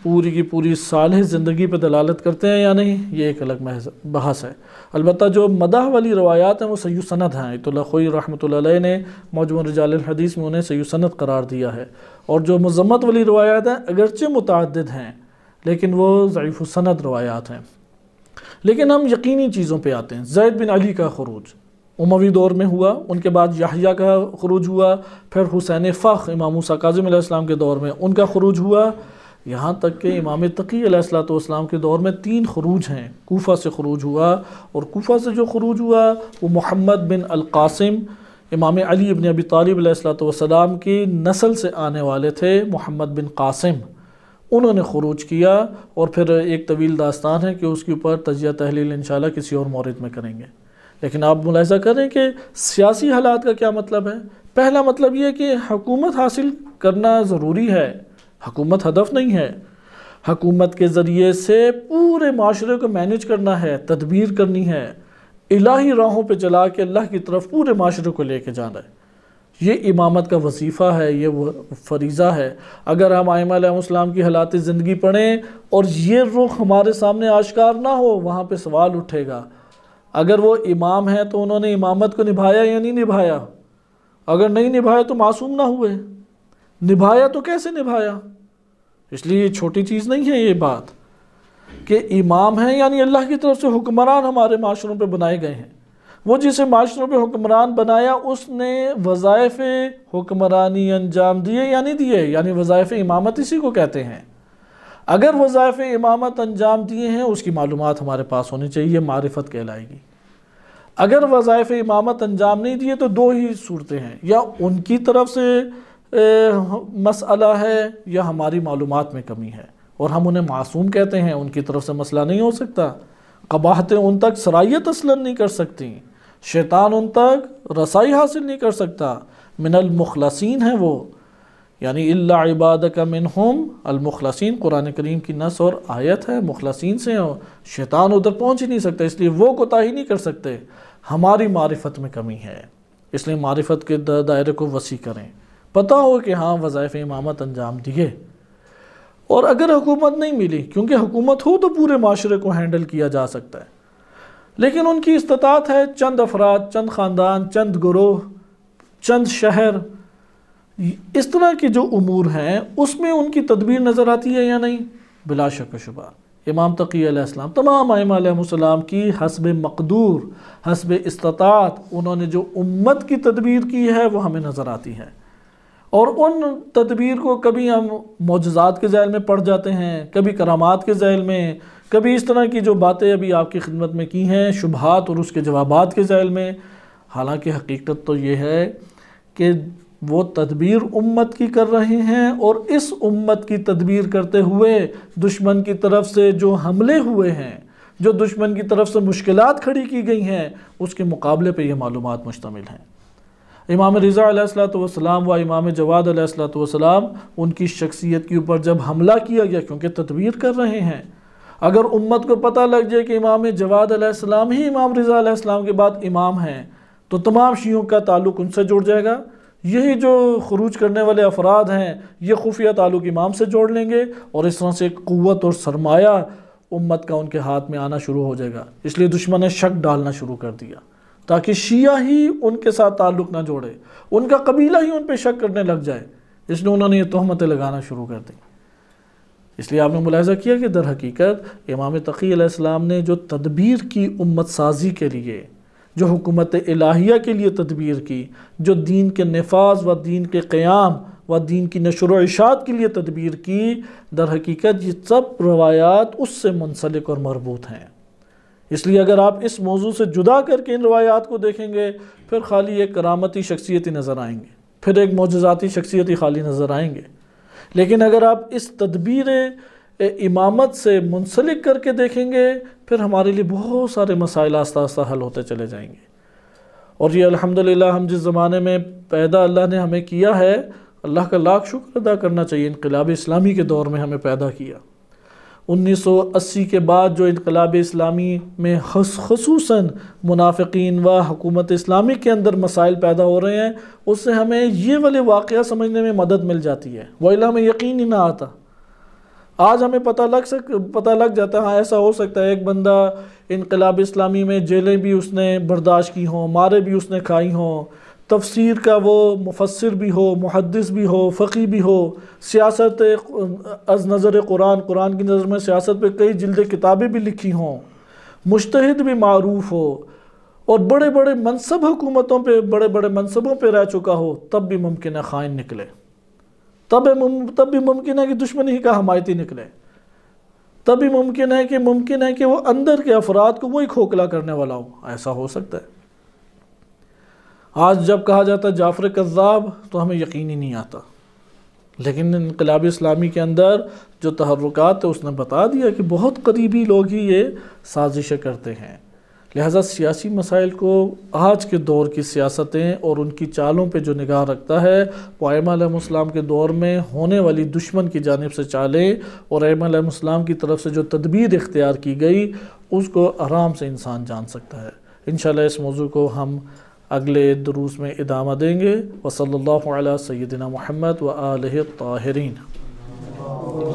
پوری صالح زندگی پہ دلالت کرتے ہیں یا نہیں، یہ ایک الگ بحث ہے۔ البتہ جو مدح والی روایات ہیں وہ صحیح سند ہیں، ایت اللہ خوئی رحمۃ اللہ علیہ نے مجموع رجال الحدیث میں انہیں صحیح سند قرار دیا ہے، اور جو مذمت والی روایات ہیں اگرچہ متعدد ہیں لیکن وہ ضعیف السند روایات ہیں۔ لیکن ہم یقینی چیزوں پہ آتے ہیں۔ زید بن علی کا خروج اموی دور میں ہوا، ان کے بعد یحییٰ کا خروج ہوا، پھر حسین فخر امام موسیٰ کاظم علیہ السلام کے دور میں ان کا خروج ہوا، یہاں تک کہ امام تقی علیہ السلام کے دور میں 3 خروج ہیں۔ کوفہ سے خروج ہوا، اور کوفہ سے جو خروج ہوا وہ محمد بن القاسم امام علی بن ابی طالب علیہ السلام کی نسل سے آنے والے تھے، محمد بن قاسم، انہوں نے خروج کیا، اور پھر ایک طویل داستان ہے کہ اس کے اوپر تجزیہ تحلیل انشاءاللہ کسی اور مورد میں کریں گے۔ لیکن آپ ملاحظہ کریں کہ سیاسی حالات کا کیا مطلب ہے۔ پہلا مطلب یہ ہے کہ حکومت حاصل کرنا ضروری ہے، حکومت ہدف نہیں ہے، حکومت کے ذریعے سے پورے معاشرے کو مینیج کرنا ہے، تدبیر کرنی ہے، الہی راہوں پہ چلا کے اللہ کی طرف پورے معاشرے کو لے کے جانا ہے۔ یہ امامت کا وظیفہ ہے، یہ وہ فریضہ ہے۔ اگر ہم ائمہ علیہ السلام کی حالات زندگی پڑھیں اور یہ رخ ہمارے سامنے آشکار نہ ہو، وہاں پہ سوال اٹھے گا، اگر وہ امام ہیں تو انہوں نے امامت کو نبھایا یا نہیں نبھایا؟ اگر نہیں نبھایا تو معصوم نہ ہوئے، نبھایا تو کیسے نبھایا؟ اس لیے یہ چھوٹی چیز نہیں ہے یہ بات کہ امام ہیں، یعنی اللہ کی طرف سے حکمران ہمارے معاشروں پہ بنائے گئے ہیں۔ وہ جسے معاشروں پہ حکمران بنایا اس نے وظائف حکمرانی انجام دیے یا نہیں دیے، یعنی وظائف امامت اسی کو کہتے ہیں۔ اگر وظائف امامت انجام دیے ہیں اس کی معلومات ہمارے پاس ہونی چاہیے، یہ معرفت کہلائے گی۔ اگر وظائف امامت انجام نہیں دیے تو 2 ہی صورتیں ہیں، یا ان کی طرف سے مسئلہ ہے یا ہماری معلومات میں کمی ہے، اور ہم انہیں معصوم کہتے ہیں، ان کی طرف سے مسئلہ نہیں ہو سکتا۔ قباحتیں ان تک سرایت اصلاً نہیں کر سکتی، شیطان ان تک رسائی حاصل نہیں کر سکتا۔ من المخلصین ہیں وہ، یعنی الا عبادک منہم المخلصین، قرآن کریم کی نص اور آیت ہے، مخلصین سے ہو، شیطان ادھر پہنچ ہی نہیں سکتا، اس لیے وہ کوتاہی نہیں کر سکتے۔ ہماری معرفت میں کمی ہے، اس لیے معرفت کے دائرے کو وسیع کریں، پتہ ہو کہ ہاں وظائف امامت انجام دیے۔ اور اگر حکومت نہیں ملی، کیونکہ حکومت ہو تو پورے معاشرے کو ہینڈل کیا جا سکتا ہے، لیکن ان کی استطاعت ہے چند افراد، چند خاندان، چند گروہ، چند شہر، اس طرح کے جو امور ہیں اس میں ان کی تدبیر نظر آتی ہے یا نہیں؟ بلا شک و شبہ امام تقی علیہ السلام، تمام ائمہ علیہ السلام کی حسب مقدور، حسب استطاعت انہوں نے جو امت کی تدبیر کی ہے وہ ہمیں نظر آتی ہے، اور ان تدبیر کو کبھی ہم معجزات کے ذیل میں پڑھ جاتے ہیں، کبھی کرامات کے ذیل میں، کبھی اس طرح کی جو باتیں ابھی آپ کی خدمت میں کی ہیں شبہات اور اس کے جوابات کے ذیل میں۔ حالانکہ حقیقت تو یہ ہے کہ وہ تدبیر امت کی کر رہے ہیں، اور اس امت کی تدبیر کرتے ہوئے دشمن کی طرف سے جو حملے ہوئے ہیں، جو دشمن کی طرف سے مشکلات کھڑی کی گئی ہیں، اس کے مقابلے پہ یہ معلومات مشتمل ہیں۔ امام رضا علیہ السلام و امام جواد علیہ السلام، ان کی شخصیت کے اوپر جب حملہ کیا گیا، کیونکہ تدبیر کر رہے ہیں، اگر امت کو پتہ لگ جائے کہ امام جواد علیہ السلام ہی امام رضا علیہ السلام کے بعد امام ہیں، تو تمام شیعوں کا تعلق ان سے جڑ جائے گا۔ یہی جو خروج کرنے والے افراد ہیں یہ خفیہ تعلق امام سے جوڑ لیں گے، اور اس طرح سے ایک قوت اور سرمایہ امت کا ان کے ہاتھ میں آنا شروع ہو جائے گا۔ اس لیے دشمن نے شک ڈالنا شروع کر دیا تاکہ شیعہ ہی ان کے ساتھ تعلق نہ جوڑے، ان کا قبیلہ ہی ان پہ شک کرنے لگ جائے، اس لیے انہوں نے یہ تہمتیں لگانا شروع کر دی۔ اس لیے آپ نے ملاحظہ کیا کہ در حقیقت امام تقی علیہ السلام نے جو تدبیر کی امت سازی کے لیے، جو حکومت الہیہ کے لیے تدبیر کی، جو دین کے نفاذ و دین کے قیام و دین کی نشر و اشاعت کے لیے تدبیر کی، در حقیقت یہ سب روایات اس سے منسلک اور مربوط ہیں۔ اس لیے اگر آپ اس موضوع سے جدا کر کے ان روایات کو دیکھیں گے، پھر خالی ایک کرامتی شخصیتی نظر آئیں گے، پھر ایک معجزاتی شخصیتی خالی نظر آئیں گے۔ لیکن اگر آپ اس تدبیر امامت سے منسلک کر کے دیکھیں گے پھر ہمارے لیے بہت سارے مسائل آہستہ آہستہ حل ہوتے چلے جائیں گے۔ اور یہ الحمدللہ ہم جس زمانے میں پیدا اللہ نے ہمیں کیا ہے، اللہ کا لاکھ شکر ادا کرنا چاہیے، انقلاب اسلامی کے دور میں ہمیں پیدا کیا۔ 1980 کے بعد جو انقلاب اسلامی میں خصوصاً منافقین و حکومت اسلامی کے اندر مسائل پیدا ہو رہے ہیں، اس سے ہمیں یہ والے واقعہ سمجھنے میں مدد مل جاتی ہے، وَإِلَّا ہمیں یقین ہی نہ آتا۔ آج ہمیں پتہ لگ جاتا ہے، ہاں ایسا ہو سکتا ہے ایک بندہ انقلاب اسلامی میں جیلیں بھی اس نے برداشت کی ہوں، مارے بھی اس نے کھائی ہوں، تفسیر کا وہ مفسر بھی ہو، محدث بھی ہو، فقی بھی ہو، سیاست از نظر قرآن کی نظر میں سیاست پہ کئی جلد کتابیں بھی لکھی ہوں، مجتہد بھی معروف ہو، اور بڑے بڑے منصب حکومتوں پہ بڑے بڑے منصبوں پہ رہ چکا ہو، تب بھی ممکن ہے خائن نکلے، تب بھی ممکن ہے کہ دشمنی کا حمایتی نکلے، تب بھی ممکن ہے کہ وہ اندر کے افراد کو وہی کھوکھلا کرنے والا ہو، ایسا ہو سکتا ہے۔ آج جب کہا جاتا ہے جعفر کذاب تو ہمیں یقین ہی نہیں آتا، لیکن انقلاب اسلامی کے اندر جو تحرکات ہے اس نے بتا دیا کہ بہت قریبی لوگ ہی یہ سازشیں کرتے ہیں۔ لہٰذا سیاسی مسائل کو آج کے دور کی سیاستیں اور ان کی چالوں پہ جو نگاہ رکھتا ہے وہ ائمہ علیہ السلام کے دور میں ہونے والی دشمن کی جانب سے چالیں اور ائمہ علیہ السلام کی طرف سے جو تدبیر اختیار کی گئی اس کو آرام سے انسان جان سکتا ہے۔ انشاءاللہ اس موضوع کو ہم اگلے دروس میں ادامہ دیں گے۔ وصلی اللہ علی سیدنا محمد و آلہ الطاہرین۔